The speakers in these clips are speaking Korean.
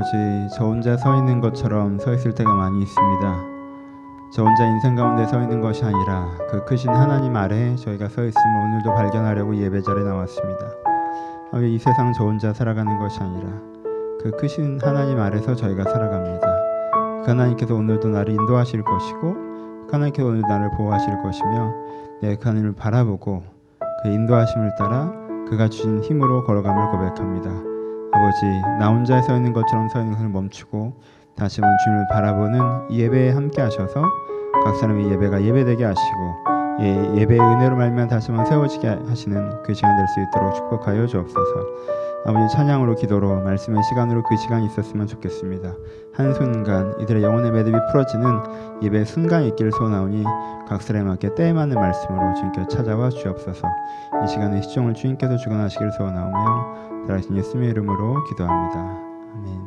아버지, 저 혼자 서 있는 것처럼 서 있을 때가 많이 있습니다. 저 혼자 인생 가운데 서 있는 것이 아니라 그 크신 하나님 아래에 저희가 서 있음을 오늘도 발견하려고 예배자리에 나왔습니다. 이 세상 저 혼자 살아가는 것이 아니라 그 크신 하나님 아래서 저희가 살아갑니다. 그 하나님께서 오늘도 나를 인도하실 것이고 그 하나님께서 오늘 나를 보호하실 것이며 내 그 하나님을 바라보고 그 인도하심을 따라 그가 주신 힘으로 걸어감을 고백합니다. 아버지, 나 혼자 서 있는 것처럼 서 있는 것을 멈추고 다시 한번 주님을 바라보는 이 예배에 함께 하셔서 각 사람의 예배가 예배되게 하시고 예배의 은혜로 말미암아 다시 한번 세워지게 하시는 그 시간 될 수 있도록 축복하여 주옵소서. 아버지, 찬양으로 기도로 말씀의 시간으로 그 시간이 있었으면 좋겠습니다. 한순간 이들의 영혼의 매듭이 풀어지는 예배의 순간이 있기를 소원하오니 각 사람에게 때에 맞는 말씀으로 주님께 찾아와 주옵소서. 이 시간의 시종을 주님께서 주관하시기를 소원하오며 살아계신 예수님의 이름으로 기도합니다. 아멘.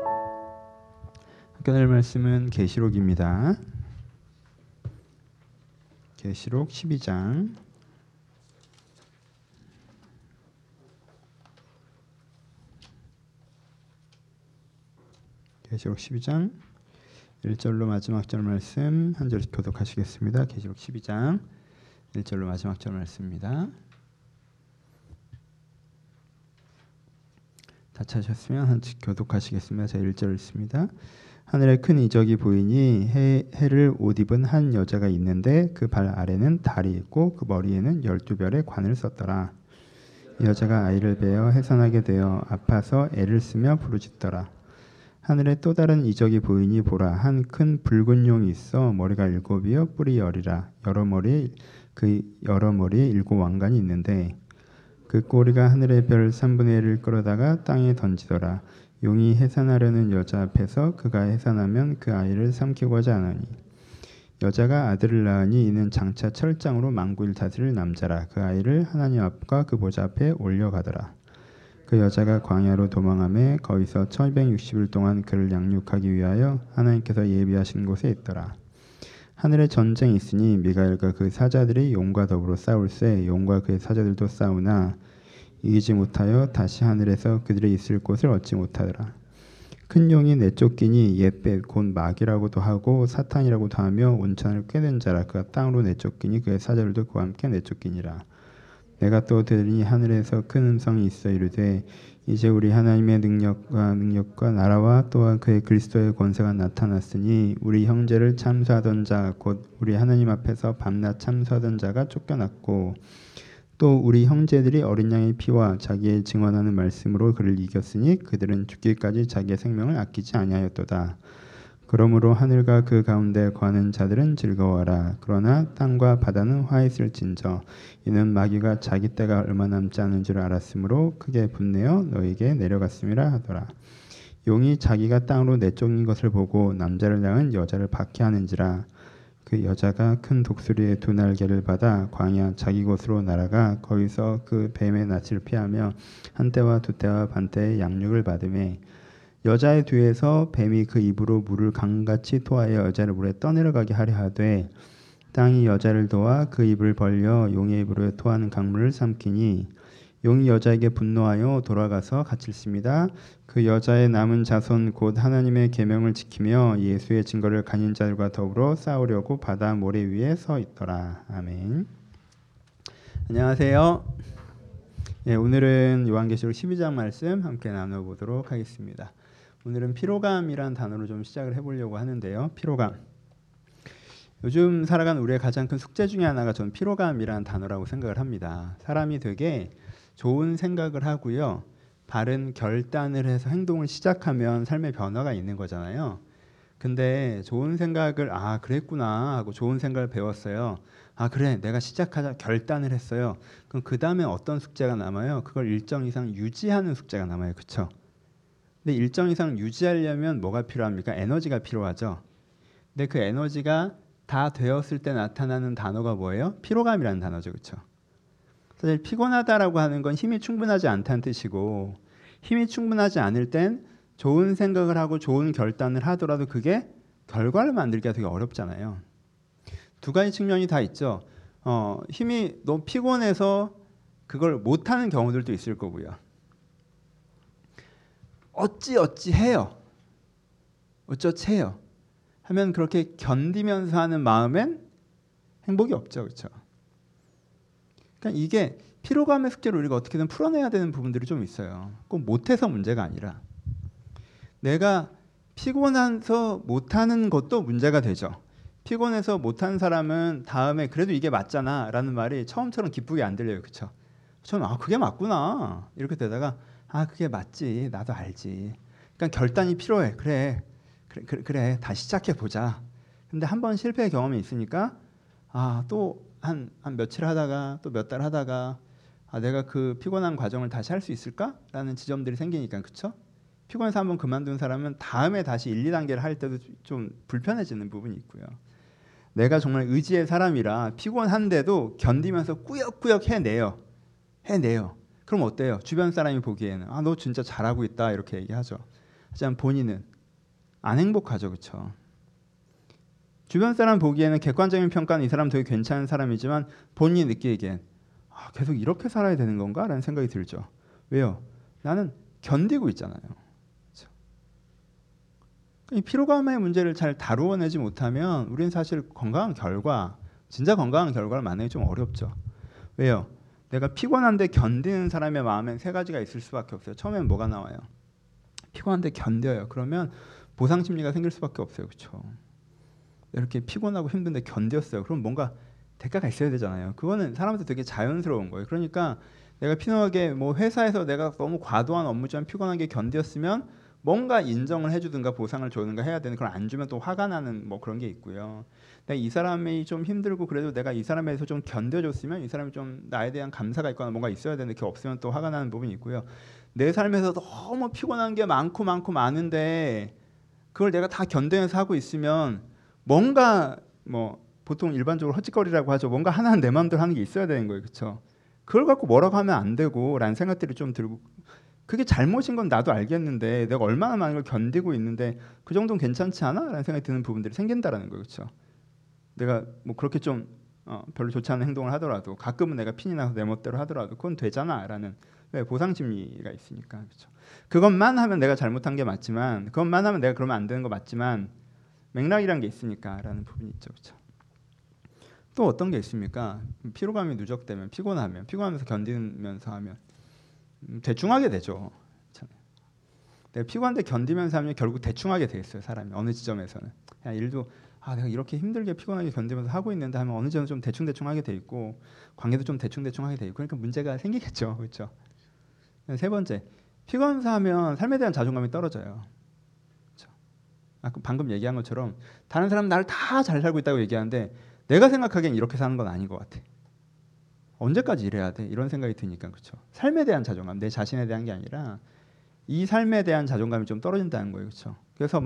함께 할 말씀은 계시록입니다. 계시록 12장 계시록 12장 1절로 마지막 절 말씀 한 절씩 교독하시겠습니다. 계시록 12장 1절로 마지막 절 말씀입니다. 다 찾으셨으면 한 절씩 교독하시겠습니다. 제가 1절 읽습니다. 하늘에 큰 이적이 보이니 해를 옷 입은 한 여자가 있는데 그 발 아래는 달이 있고 그 머리에는 12별의 관을 썼더라. 이 여자가 아이를 베어 해산하게 되어 아파서 애를 쓰며 부르짖더라. 하늘에 또 다른 이적이 보이니 보라, 한 큰 붉은 용이 있어 머리가 7이요 뿔이 10이라. 여러 머리에 7 왕관이 있는데 그 꼬리가 하늘의 별 3분의 1을 끌어다가 땅에 던지더라. 용이 해산하려는 여자 앞에서 그가 해산하면 그 아이를 삼키고자 하나니 여자가 아들을 낳으니 이는 장차 철장으로 만국을 다스릴 남자라. 그 아이를 하나님 앞과 그 보좌 앞에 올려가더라. 그 여자가 광야로 도망하며 거기서 1260일 동안 그를 양육하기 위하여 하나님께서 예비하신 곳에 있더라. 하늘에 전쟁이 있으니 미가엘과 그 사자들이 용과 더불어 싸울세. 용과 그의 사자들도 싸우나 이기지 못하여 다시 하늘에서 그들이 있을 곳을 얻지 못하더라. 큰 용이 내쫓기니 옛뱀 곧 마귀라고도 하고 사탄이라고도 하며 온천을 꿰는 자라. 그가 땅으로 내쫓기니 그의 사자들도 그와 함께 내쫓기니라. 내가 또 들으니 하늘에서 큰 음성이 있어 이르되 이제 우리 하나님의 능력과 나라와 또한 그의 그리스도의 권세가 나타났으니 우리 형제를 참수하던 자 곧 우리 하나님 앞에서 밤낮 참수하던 자가 쫓겨났고 또 우리 형제들이 어린 양의 피와 자기의 증언하는 말씀으로 그를 이겼으니 그들은 죽기까지 자기의 생명을 아끼지 아니하였도다. 그러므로 하늘과 그 가운데 거하는 자들은 즐거워하라. 그러나 땅과 바다는 화있을진저 이는 마귀가 자기 때가 얼마 남지 않은 줄 알았으므로 크게 분내어 너에게 내려갔음이라 하더라. 용이 자기가 땅으로 내쫓긴 것을 보고 남자를 낳은 여자를 박해하는지라. 그 여자가 큰 독수리의 2날개를 받아 광야 자기 곳으로 날아가 거기서 그 뱀의 낯을 피하며 한 때와 2때와 반 때의 양육을 받으매 여자의 뒤에서 뱀이 그 입으로 물을 강같이 토하여 여자를 물에 떠내려가게 하려 하되 땅이 여자를 도와 그 입을 벌려 용의 입으로 토하는 강물을 삼키니 용이 여자에게 분노하여 돌아가서 갇혔습니다. 그 여자의 남은 자손 곧 하나님의 계명을 지키며 예수의 증거를 가진 자들과 더불어 싸우려고 바다 모래 위에 서 있더라. 아멘. 안녕하세요. 오늘은 요한계시록 12장 말씀 함께 나눠보도록 하겠습니다. 오늘은 피로감이란 단어로 좀 시작을 해보려고 하는데요. 피로감. 요즘 살아가는 우리의 가장 큰 숙제 중에 하나가 전 피로감이라는 단어라고 생각을 합니다. 사람이 되게 좋은 생각을 하고요. 바른 결단을 해서 행동을 시작하면 삶의 변화가 있는 거잖아요. 근데 좋은 생각을 그랬구나 하고 좋은 생각을 배웠어요. 그래 내가 시작하자 결단을 했어요. 그럼 그 다음에 어떤 숙제가 남아요? 그걸 일정 이상 유지하는 숙제가 남아요. 그렇죠? 근데 일정 이상 유지하려면 뭐가 필요합니까? 에너지가 필요하죠. 근데 그 에너지가 다 되었을 때 나타나는 단어가 뭐예요? 피로감이라는 단어죠. 그렇죠? 사실 피곤하다라고 하는 건 힘이 충분하지 않다는 뜻이고 힘이 충분하지 않을 땐 좋은 생각을 하고 좋은 결단을 하더라도 그게 결과를 만들기가 되게 어렵잖아요. 두 가지 측면이 다 있죠. 힘이 너무 피곤해서 그걸 못하는 경우들도 있을 거고요. 어찌 해요. 어쩌채요 하면 그렇게 견디면서 하는 마음엔 행복이 없죠. 그렇죠? 그러니까 이게 피로감의 숙제를 우리가 어떻게든 풀어내야 되는 부분들이 좀 있어요. 꼭 못해서 문제가 아니라 내가 피곤해서 못하는 것도 문제가 되죠. 피곤해서 못하는 사람은 다음에 그래도 이게 맞잖아 라는 말이 처음처럼 기쁘게 안 들려요. 그렇죠? 처음 그게 맞구나 이렇게 되다가 그게 맞지 나도 알지. 그러니까 결단이 필요해. 그래 다시 시작해 보자. 근데 한 번 실패의 경험이 있으니까 또 한 며칠 하다가 또 몇 달 하다가 내가 그 피곤한 과정을 다시 할 수 있을까라는 지점들이 생기니까. 그렇죠? 피곤해서 한번 그만둔 사람은 다음에 다시 1, 2단계를 할 때도 좀 불편해지는 부분이 있고요. 내가 정말 의지의 사람이라 피곤한데도 견디면서 꾸역꾸역 해내요. 그럼 어때요? 주변 사람이 보기에는 너 진짜 잘하고 있다 이렇게 얘기하죠. 하지만 본인은 안 행복하죠. 그렇죠? 주변 사람 보기에는 객관적인 평가는 이 사람 되게 괜찮은 사람이지만 본인이 느끼기엔 계속 이렇게 살아야 되는 건가? 라는 생각이 들죠. 왜요? 나는 견디고 있잖아요. 그렇죠? 이 피로감의 문제를 잘 다루어내지 못하면 우리는 사실 진짜 건강한 결과를 만나기 좀 어렵죠. 왜요? 내가 피곤한데 견디는 사람의 마음엔 세 가지가 있을 수밖에 없어요. 처음엔 뭐가 나와요? 피곤한데 견뎌요. 그러면 보상 심리가 생길 수밖에 없어요. 그렇죠? 이렇게 피곤하고 힘든데 견뎠어요. 그럼 뭔가 대가가 있어야 되잖아요. 그거는 사람한테 되게 자연스러운 거예요. 그러니까 내가 피곤하게 회사에서 내가 너무 과도한 업무지만 피곤하게 견뎠으면 뭔가 인정을 해주든가 보상을 주든가 해야 되는. 그걸 안 주면 또 화가 나는 그런 게 있고요. 내가 이 사람이 좀 힘들고 그래도 내가 이 사람에 대해서 좀 견뎌줬으면 이 사람이 좀 나에 대한 감사가 있거나 뭔가 있어야 되는데 그게 없으면 또 화가 나는 부분이 있고요. 내 삶에서 너무 피곤한 게 많은데 그걸 내가 다 견뎌내서 하고 있으면 뭔가 보통 일반적으로 헛짓거리라고 하죠. 뭔가 하나는 내 마음대로 하는 게 있어야 되는 거예요. 그렇죠? 그걸 갖고 뭐라고 하면 안 되고 라는 생각들이 좀 들고, 그게 잘못인 건 나도 알겠는데 내가 얼마나 많은 걸 견디고 있는데 그 정도는 괜찮지 않아? 라는 생각이 드는 부분들이 생긴다라는 거예요. 그렇죠? 내가 그렇게 좀 별로 좋지 않은 행동을 하더라도 가끔은 내가 핀이 나서 내 멋대로 하더라도 그건 되잖아 라는 보상 심리가 있으니까. 그렇죠? 그것만 하면 내가 잘못한 게 맞지만, 그것만 하면 내가 그러면 안 되는 거 맞지만 맥락이란 게 있으니까 라는 부분이 있죠. 그렇죠? 또 어떤 게 있습니까? 피로감이 누적되면 피곤하면서 견디면서 하면 대충 하게 되죠. 내가 피곤한데 견디면서 하면 결국 대충 하게 되겠어요. 사람이 어느 지점에서는 일도 내가 이렇게 힘들게 피곤하게 견디면서 하고 있는데 하면 어느 정도 좀 대충 하게 돼 있고 관계도 좀 대충 하게 돼 있고 그러니까 문제가 생기겠죠. 그렇죠? 세 번째, 피곤해서 하면 삶에 대한 자존감이 떨어져요. 그렇죠? 방금 얘기한 것처럼 다른 사람은 나를 다 잘 살고 있다고 얘기하는데 내가 생각하기엔 이렇게 사는 건 아닌 것 같아. 언제까지 이래야 돼? 이런 생각이 드니까. 그렇죠? 삶에 대한 자존감, 내 자신에 대한 게 아니라 이 삶에 대한 자존감이 좀 떨어진다는 거예요. 그렇죠? 그래서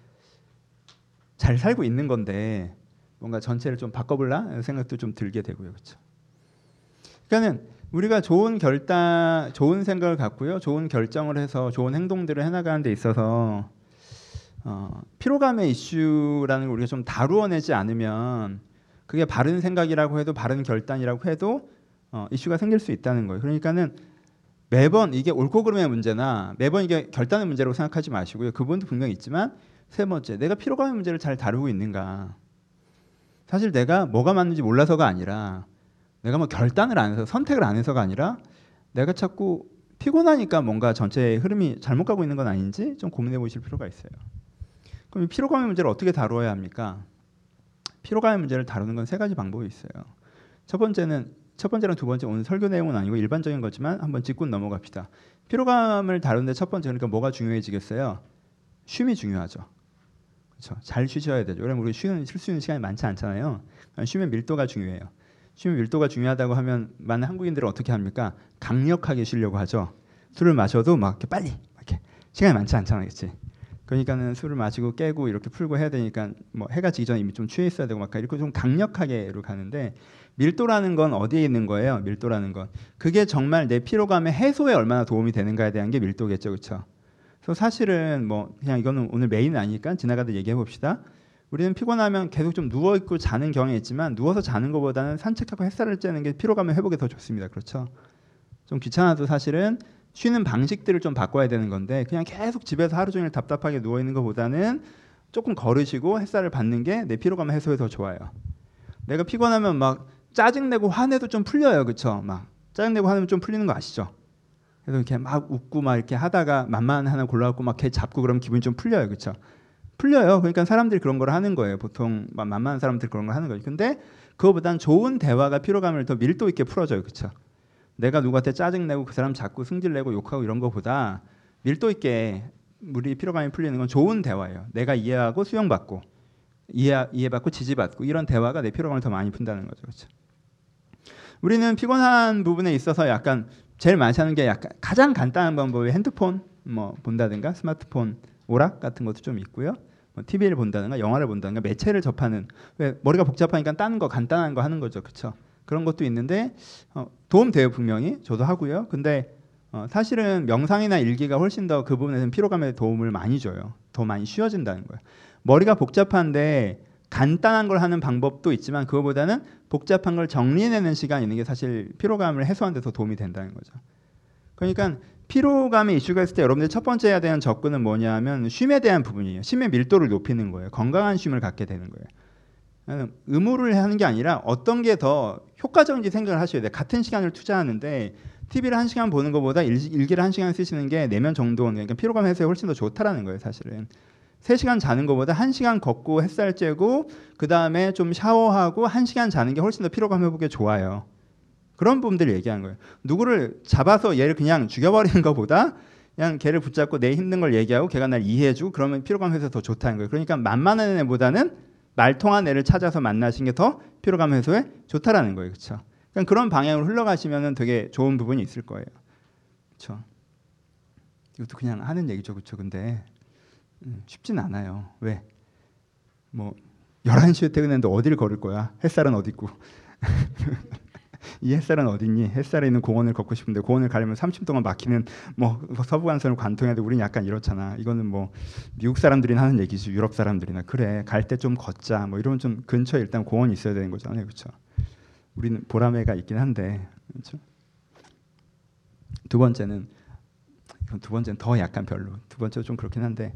잘 살고 있는 건데 뭔가 전체를 좀 바꿔볼라 생각도 좀 들게 되고요. 그렇죠? 그러니까는 우리가 좋은 생각을 갖고요, 좋은 결정을 해서 좋은 행동들을 해나가는 데 있어서 피로감의 이슈라는 걸 우리가 좀 다루어내지 않으면 그게 바른 생각이라고 해도 바른 결단이라고 해도 이슈가 생길 수 있다는 거예요. 그러니까는 매번 이게 옳고 그름의 문제나 매번 이게 결단의 문제라고 생각하지 마시고요. 그 부분도 분명히 있지만 세 번째, 내가 피로감의 문제를 잘 다루고 있는가. 사실 내가 뭐가 맞는지 몰라서가 아니라 내가 결단을 안 해서 선택을 안 해서가 아니라 내가 자꾸 피곤하니까 뭔가 전체의 흐름이 잘못 가고 있는 건 아닌지 좀 고민해 보실 필요가 있어요. 그럼 이 피로감의 문제를 어떻게 다루어야 합니까? 피로감의 문제를 다루는 건 세 가지 방법이 있어요. 첫 번째랑 두 번째, 오늘 설교 내용은 아니고 일반적인 거지만 한번 짚고 넘어갑시다. 피로감을 다루는데 첫 번째, 그러니까 뭐가 중요해지겠어요? 쉼이 중요하죠. 그렇죠? 잘 쉬셔야 되죠. 왜냐면 우리 쉴 수 있는 시간이 많지 않잖아요. 쉼의 밀도가 중요해요. 쉼의 밀도가 중요하다고 하면 많은 한국인들은 어떻게 합니까? 강력하게 쉬려고 하죠. 술을 마셔도 이렇게 빨리 이렇게 시간이 많지 않잖아요. 그렇지? 그러니까는 술을 마시고 깨고 이렇게 풀고 해야 되니까 해가 지기 전에 이미 좀 취해 있어야 되고 이렇게 좀 강력하게로 가는데, 밀도라는 건 어디에 있는 거예요? 밀도라는 건 그게 정말 내 피로감의 해소에 얼마나 도움이 되는가에 대한 게 밀도겠죠. 그렇죠? 그래서 사실은 그냥 이거는 오늘 메인은 아니니까 지나가다 얘기해 봅시다. 우리는 피곤하면 계속 좀 누워 있고 자는 경향이 있지만 누워서 자는 것보다는 산책하고 햇살을 쬐는 게 피로감의 회복에 더 좋습니다. 그렇죠? 좀 귀찮아도 사실은 쉬는 방식들을 좀 바꿔야 되는 건데 그냥 계속 집에서 하루 종일 답답하게 누워 있는 것보다는 조금 걸으시고 햇살을 받는 게 내 피로감 해소에 더 좋아요. 내가 피곤하면 막 짜증내고 화내도 좀 풀려요. 그쵸? 막 짜증내고 화내면 좀 풀리는 거 아시죠? 그래서 이렇게 막 웃고 막 이렇게 하다가 만만 하나 골라갖고 막 걔 잡고 그러면 기분이 좀 풀려요. 그쵸? 풀려요. 그러니까 사람들이 그런 걸 하는 거예요. 보통 만만한 사람들이 그런 걸 하는 거예요. 근데 그거보단 좋은 대화가 피로감을 더 밀도 있게 풀어줘요. 그쵸? 내가 누구한테 짜증내고 그 사람 자꾸 승질내고 욕하고 이런 거보다 밀도 있게 우리 피로감이 풀리는 건 좋은 대화예요. 내가 이해하고 수용받고 이해받고 지지받고 이런 대화가 내 피로감을 더 많이 푼다는 거죠. 그렇죠? 우리는 피곤한 부분에 있어서 약간 제일 많이 하는 게 약간 가장 간단한 방법이 핸드폰 뭐 본다든가 스마트폰 오락 같은 것도 좀 있고요. 뭐 TV를 본다든가 영화를 본다든가 매체를 접하는 왜 머리가 복잡하니까 다른 거 간단한 거 하는 거죠. 그렇죠? 그런 것도 있는데 도움 돼요. 분명히 저도 하고요. 근데 사실은 명상이나 일기가 훨씬 더 그 부분에서는 피로감에 도움을 많이 줘요. 더 많이 쉬워진다는 거예요. 머리가 복잡한데 간단한 걸 하는 방법도 있지만 그거보다는 복잡한 걸 정리해내는 시간이 있는 게 사실 피로감을 해소하는 데 더 도움이 된다는 거죠. 그러니까 피로감의 이슈가 있을 때 여러분들 첫 번째 해야 되는 접근은 뭐냐면 쉼에 대한 부분이에요. 쉼의 밀도를 높이는 거예요. 건강한 쉼을 갖게 되는 거예요. 의무를 하는 게 아니라 어떤 게 더 효과적인지 생각을 하셔야 돼요. 같은 시간을 투자하는데 TV를 1시간 보는 것보다 일기를 1시간 쓰시는 게 내면 정도는 그러니까 피로감 해소에 훨씬 더 좋다라는 거예요. 사실은 3시간 자는 것보다 1시간 걷고 햇살 쬐고 그 다음에 좀 샤워하고 1시간 자는 게 훨씬 더 피로감 회복에 좋아요. 그런 부분들을 얘기하는 거예요. 누구를 잡아서 얘를 그냥 죽여버리는 것보다 그냥 걔를 붙잡고 내 힘든 걸 얘기하고 걔가 날 이해해주고 그러면 피로감 해소에 더 좋다는 거예요. 그러니까 만만한 애보다는 말통한 애를 찾아서 만나시는 게 더 피로감 해소에 좋다라는 거예요. 그렇죠? 그러니까 그런 방향으로 흘러가시면 되게 좋은 부분이 있을 거예요. 그렇죠? 이것도 그냥 하는 얘기죠. 그렇죠? 근데 쉽진 않아요. 왜? 뭐 11시에 퇴근했는데 어디를 걸을 거야? 햇살은 어디 있고. 이 햇살은 어딨니? 햇살에 있는 공원을 걷고 싶은데 공원을 가려면 30분 동안 막히는 뭐 서부간선을 관통해야 돼. 우리는 약간 이렇잖아. 이거는 뭐 미국 사람들이나 하는 얘기지. 유럽 사람들이나 그래. 갈 때 좀 걷자. 뭐 이러면 좀 근처에 일단 공원이 있어야 되는 거잖아요. 그렇죠? 우리는 보라매가 있긴 한데. 그렇죠? 두 번째는 더 약간 별로. 두 번째도 좀 그렇긴 한데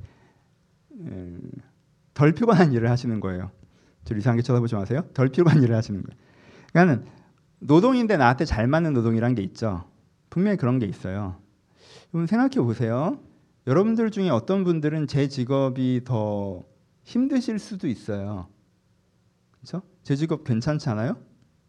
덜 피곤한 일을 하시는 거예요. 저 이상하게 쳐다보지 마세요. 덜 피곤한 일을 하시는 거예요. 그러니까 노동인데 나한테 잘 맞는 노동이란 게 있죠. 분명히 그런 게 있어요. 여러분 생각해 보세요. 여러분들 중에 어떤 분들은 제 직업이 더 힘드실 수도 있어요. 그렇죠? 제 직업 괜찮지 않아요?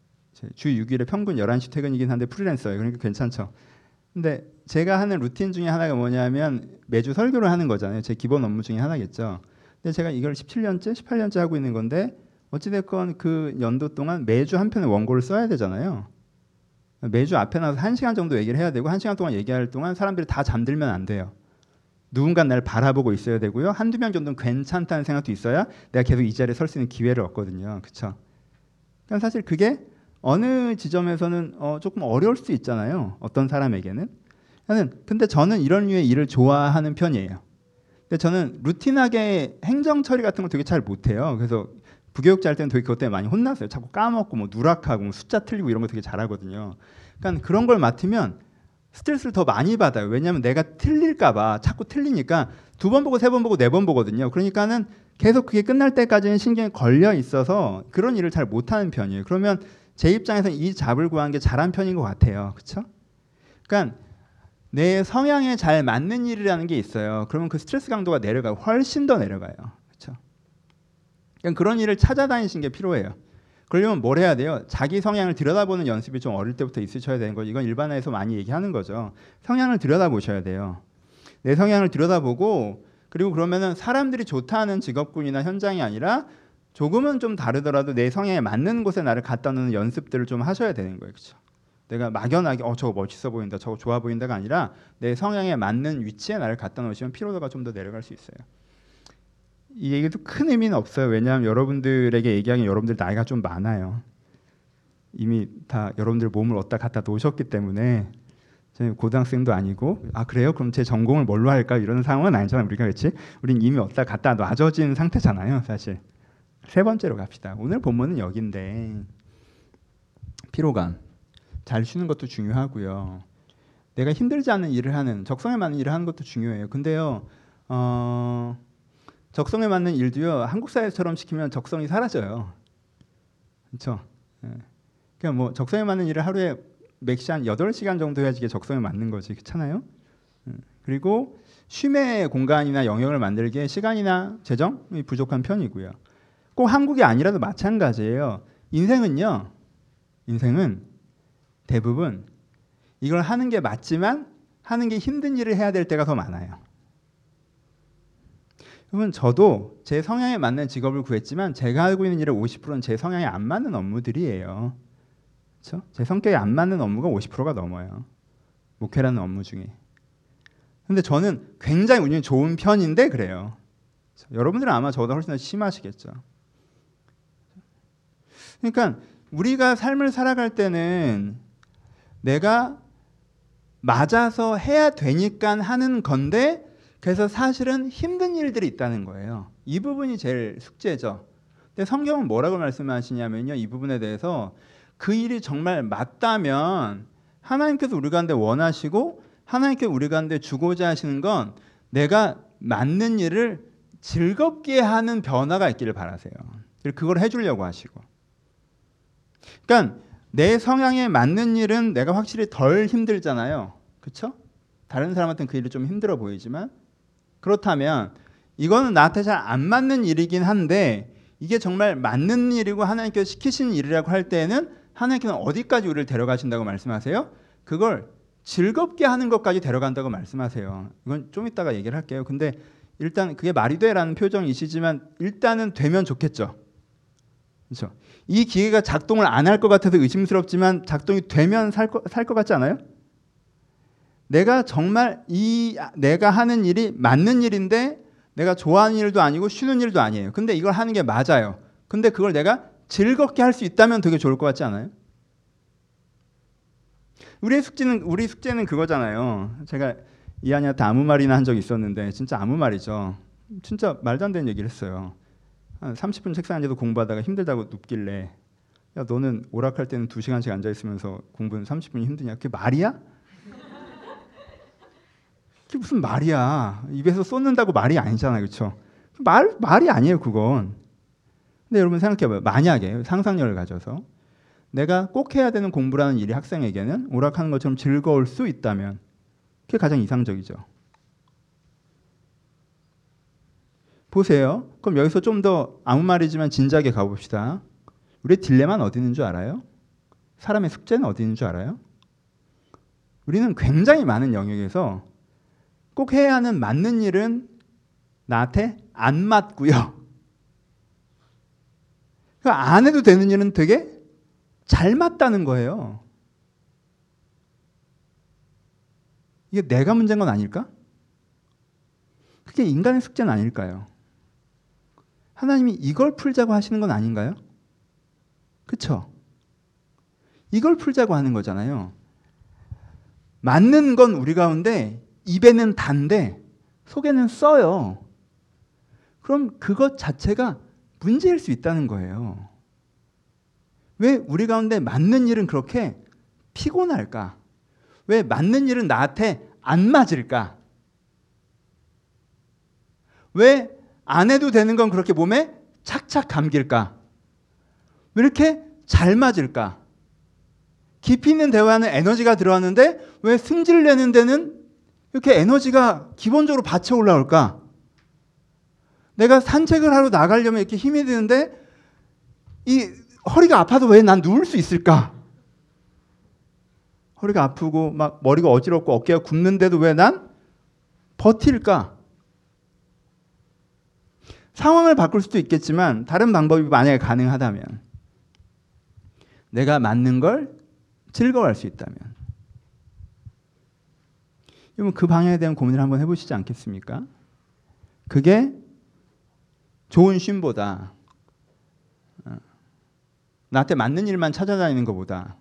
주 6일에 평균 11시 퇴근이긴 한데 프리랜서예요. 그러니까 괜찮죠. 근데 제가 하는 루틴 중에 하나가 뭐냐면 매주 설교를 하는 거잖아요. 제 기본 업무 중에 하나겠죠. 근데 제가 이걸 17년째, 18년째 하고 있는 건데 어찌됐건 그 연도 동안 매주 한 편의 원고를 써야 되잖아요. 매주 앞에 나서 1시간 정도 얘기를 해야 되고 1시간 동안 얘기할 동안 사람들이 다 잠들면 안 돼요. 누군가 날 바라보고 있어야 되고요. 한두 명 정도는 괜찮다는 생각도 있어야 내가 계속 이 자리에 설 수 있는 기회를 얻거든요. 그렇죠? 그러니까 사실 그게 어느 지점에서는 조금 어려울 수 있잖아요. 어떤 사람에게는. 근데 저는 이런 류의 일을 좋아하는 편이에요. 근데 저는 루틴하게 행정 처리 같은 걸 되게 잘 못해요. 그래서 부교육자 할 때는 되게 그것 때문에 많이 혼났어요. 자꾸 까먹고 뭐 누락하고 뭐 숫자 틀리고 이런 거 되게 잘하거든요. 그러니까 그런 걸 맡으면 스트레스를 더 많이 받아요. 왜냐하면 내가 틀릴까 봐 자꾸 틀리니까 2번 보고 3번 보고 4번 보거든요. 그러니까는 계속 그게 끝날 때까지는 신경이 걸려 있어서 그런 일을 잘 못하는 편이에요. 그러면 제 입장에서는 이 잡을 구하는 게 잘한 편인 것 같아요. 그렇죠? 그러니까 내 성향에 잘 맞는 일이라는 게 있어요. 그러면 그 스트레스 강도가 내려가요. 훨씬 더 내려가요. 그렇죠? 그러니까 그런 일을 찾아다니시는 게 필요해요. 그러려면 뭘 해야 돼요? 자기 성향을 들여다보는 연습이 좀 어릴 때부터 있으셔야 되는 거죠. 이건 일반화해서 많이 얘기하는 거죠. 성향을 들여다보셔야 돼요. 내 성향을 들여다보고 그리고 그러면은 사람들이 좋다는 직업군이나 현장이 아니라 조금은 좀 다르더라도 내 성향에 맞는 곳에 나를 갖다 놓는 연습들을 좀 하셔야 되는 거예요. 그렇죠? 내가 막연하게 저거 멋있어 보인다, 저거 좋아 보인다가 아니라 내 성향에 맞는 위치에 나를 갖다 놓으시면 피로도가 좀 더 내려갈 수 있어요. 이 얘기도 큰 의미는 없어요. 왜냐하면 여러분들에게 얘기하기엔 여러분들 나이가 좀 많아요. 이미 다 여러분들 몸을 어디다 갖다 놓으셨기 때문에 저는 고등학생도 아니고 그래요? 그럼 제 전공을 뭘로 할까? 이런 상황은 아니잖아요. 우리가 그렇지? 우린 이미 어디다 갖다 놔져진 상태잖아요. 사실. 세 번째로 갑시다. 오늘 본문은 여기인데 피로감. 잘 쉬는 것도 중요하고요. 내가 힘들지 않은 일을 하는 적성에 맞는 일을 하는 것도 중요해요. 근데요. 적성에 맞는 일도요. 한국 사회처럼 시키면 적성이 사라져요. 그렇죠? 예. 그냥 뭐 적성에 맞는 일을 하루에 맥시 한 8시간 정도 해야지 이게 적성에 맞는 거지. 그렇잖아요? 그리고 쉼의 공간이나 영역을 만들기에 시간이나 재정이 부족한 편이고요. 꼭 한국이 아니라도 마찬가지예요. 인생은 대부분 이걸 하는 게 맞지만 하는 게 힘든 일을 해야 될 때가 더 많아요. 그러면 저도 제 성향에 맞는 직업을 구했지만 제가 알고 있는 일의 50%는 제 성향에 안 맞는 업무들이에요. 그렇죠? 제 성격에 안 맞는 업무가 50%가 넘어요. 목회라는 업무 중에. 근데 저는 굉장히 운이 좋은 편인데 그래요. 여러분들은 아마 저보다 훨씬 더 심하시겠죠. 그러니까 우리가 삶을 살아갈 때는 내가 맞아서 해야 되니까 하는 건데 그래서 사실은 힘든 일들이 있다는 거예요. 이 부분이 제일 숙제죠. 근데 성경은 뭐라고 말씀하시냐면요. 이 부분에 대해서 그 일이 정말 맞다면 하나님께서 우리 가운데 원하시고 하나님께서 우리 가운데 주고자 하시는 건 내가 맞는 일을 즐겁게 하는 변화가 있기를 바라세요. 그걸 해주려고 하시고. 그러니까 내 성향에 맞는 일은 내가 확실히 덜 힘들잖아요. 그렇죠? 다른 사람한테는 그 일이 좀 힘들어 보이지만 그렇다면 이거는 나한테 잘 안 맞는 일이긴 한데 이게 정말 맞는 일이고 하나님께서 시키신 일이라고 할 때에는 하나님께서는 어디까지 우리를 데려가신다고 말씀하세요? 그걸 즐겁게 하는 것까지 데려간다고 말씀하세요. 이건 좀 이따가 얘기를 할게요. 근데 일단 그게 말이 돼라는 표정이시지만 일단은 되면 좋겠죠. 그렇죠? 이 기계가 작동을 안 할 것 같아서 의심스럽지만 작동이 되면 살 것 같지 않아요? 내가 정말 내가 하는 일이 맞는 일인데 내가 좋아하는 일도 아니고 쉬는 일도 아니에요. 근데 이걸 하는 게 맞아요. 근데 그걸 내가 즐겁게 할 수 있다면 되게 좋을 것 같지 않아요? 우리 숙제는 그거잖아요. 제가 이한이한테 아무 말이나 한 적이 있었는데 진짜 아무 말이죠. 진짜 말도 안 되는 얘기를 했어요. 한 30분 책상 앉아서 공부하다가 힘들다고 눕길래 야 너는 오락할 때는 2시간씩 앉아있으면서 공부는 30분이 힘드냐? 그게 말이야? 그게 무슨 말이야. 입에서 쏟는다고 말이 아니잖아요. 그렇죠? 말이 아니에요. 그건. 근데 여러분 생각해봐요. 만약에 상상력을 가져서 내가 꼭 해야 되는 공부라는 일이 학생에게는 오락하는 것처럼 즐거울 수 있다면 그게 가장 이상적이죠. 보세요. 그럼 여기서 좀 더 아무 말이지만 진지하게 가봅시다. 우리의 딜레마는 어디 있는 줄 알아요? 사람의 숙제는 어디 있는 줄 알아요? 우리는 굉장히 많은 영역에서 꼭 해야 하는 맞는 일은 나한테 안 맞고요. 그러니까 안 해도 되는 일은 되게 잘 맞다는 거예요. 이게 내가 문제인 건 아닐까? 그게 인간의 숙제는 아닐까요? 하나님이 이걸 풀자고 하시는 건 아닌가요? 그렇죠? 이걸 풀자고 하는 거잖아요. 맞는 건 우리 가운데 입에는 단데 속에는 써요. 그럼 그것 자체가 문제일 수 있다는 거예요. 왜 우리 가운데 맞는 일은 그렇게 피곤할까? 왜 맞는 일은 나한테 안 맞을까? 왜 안 해도 되는 건 그렇게 몸에 착착 감길까? 왜 이렇게 잘 맞을까? 깊이 있는 대화는 에너지가 들어왔는데 왜 승질 내는 데는 이렇게 에너지가 기본적으로 받쳐 올라올까? 내가 산책을 하러 나가려면 이렇게 힘이 드는데 이 허리가 아파도 왜 난 누울 수 있을까? 허리가 아프고 막 머리가 어지럽고 어깨가 굽는데도 왜 난 버틸까? 상황을 바꿀 수도 있겠지만 다른 방법이 만약에 가능하다면 내가 맞는 걸 즐거워할 수 있다면 여러분 그 방향에 대한 고민을 한번 해보시지 않겠습니까? 그게 좋은 쉼보다 나한테 맞는 일만 찾아다니는 것보다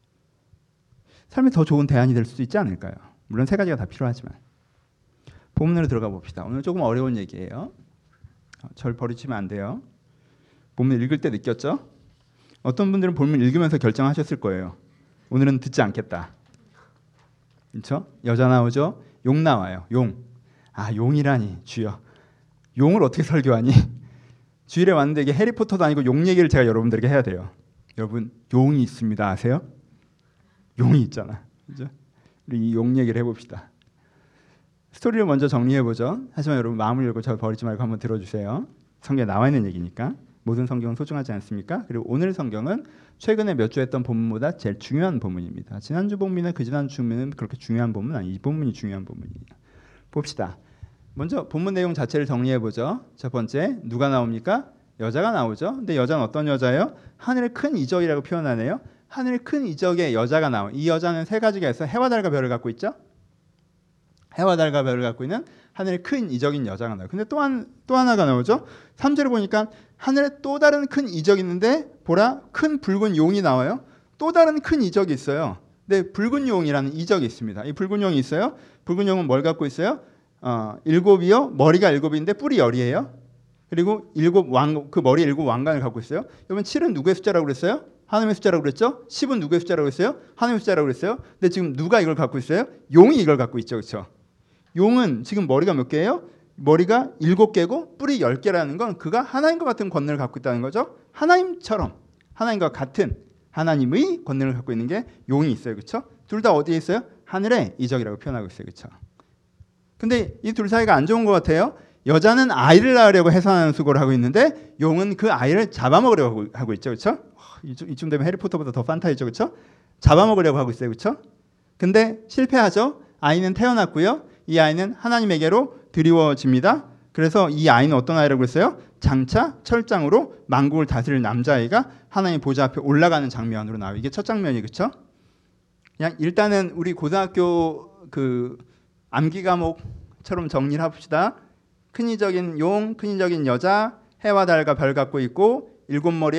삶이 더 좋은 대안이 될 수도 있지 않을까요? 물론 3가지가 다 필요하지만 본문으로 들어가 봅시다. 오늘 조금 어려운 얘기예요. 절 버리시면 안 돼요. 본문 읽을 때 느꼈죠? 어떤 분들은 본문 읽으면서 결정하셨을 거예요. 오늘은 듣지 않겠다. 그렇죠? 여자 나오죠? 용 나와요. 용. 아 용이라니 주여. 용을 어떻게 설교하니? 주일에 왔는데 이게 해리포터도 아니고 용 얘기를 제가 여러분들에게 해야 돼요. 여러분 용이 있습니다. 아세요? 용이 있잖아. 그죠? 우리 이 용 얘기를 해봅시다. 스토리를 먼저 정리해보죠. 하지만 여러분 마음을 열고 저 버리지 말고 한번 들어주세요. 성경에 나와 있는 얘기니까. 모든 성경은 소중하지 않습니까? 그리고 오늘 성경은 최근에 몇 주 했던 본문보다 제일 중요한 본문입니다. 지난주 본문이나 그 지난주 본문은 그렇게 중요한 본문 아니, 이 본문이 중요한 본문이에요. 봅시다. 먼저 본문 내용 자체를 정리해보죠. 첫 번째, 누가 나옵니까? 여자가 나오죠. 근데 여자는 어떤 여자예요? 하늘의 큰 이적이라고 표현하네요. 하늘의 큰 이적에 여자가 나와요. 이 여자는 세 가지가 있어요. 해와 달과 별을 갖고 있죠. 해와 달과 별을 갖고 있는 하늘의 큰 이적인 여자가 나와요. 근데 또 하나가 나오죠. 3절을 보니까 하늘에 또 다른 큰 이적이 있는데 보라, 큰 붉은 용이 나와요. 또 다른 큰 이적이 있어요. 근데 붉은 용이라는 이적이 있습니다. 이 붉은 용이 있어요. 붉은 용은 뭘 갖고 있어요? 일곱이요. 머리가 일곱인데 뿔이 열이에요. 그리고 그 머리에 일곱 왕관을 갖고 있어요. 여러분 7은 누구의 숫자라고 그랬어요? 하나님의 숫자라고 그랬죠? 10은 누구의 숫자라고 그랬어요? 하나님의 숫자라고 그랬어요? 근데 지금 누가 이걸 갖고 있어요? 용이 이걸 갖고 있죠. 그렇죠? 용은 지금 머리가 몇 개예요? 머리가 7개고 뿔이 10개라는 건 그가 하나님과 같은 권능을 갖고 있다는 거죠. 하나님처럼 하나님과 같은 하나님의 권능을 갖고 있는 게 용이 있어요. 그렇죠? 둘 다 어디에 있어요? 하늘의 이적이라고 표현하고 있어요. 그렇죠? 근데 이 둘 사이가 안 좋은 것 같아요. 여자는 아이를 낳으려고 해산하는 수고를 하고 있는데 용은 그 아이를 잡아먹으려고 하고 있죠. 그렇죠? 이쯤 되면 해리포터보다 더 판타지죠. 그렇죠? 잡아먹으려고 하고 있어요. 그렇죠? 근데 실패하죠. 아이는 태어났고요. 이 아이는 하나님에게로 드리워집니다. 그래서 이 아이는 어떤 아이라고 했어요? 장차 철장으로 만국을 다스릴 남자아이가 하나님 보좌 앞에 올라가는 장면으로 나와요. 이게 첫 장면이 그렇죠? 그냥 일단은 우리 고등학교 그 암기 과목처럼 정리를 합시다. 큰이적인 용, 큰이적인 여자, 해와 달과 별 갖고 있고 일곱 머리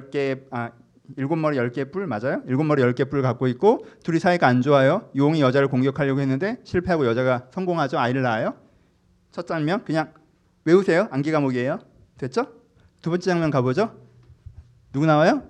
10개 뿔 맞아요? 일곱 머리 10개 뿔 갖고 있고 둘이 사이가 안 좋아요. 용이 여자를 공격하려고 했는데 실패하고 여자가 성공하죠. 아이를 낳아요. 첫 장면 그냥 외우세요. 암기 과목이에요. 됐죠? 두 번째 장면 가보죠. 누구 나와요?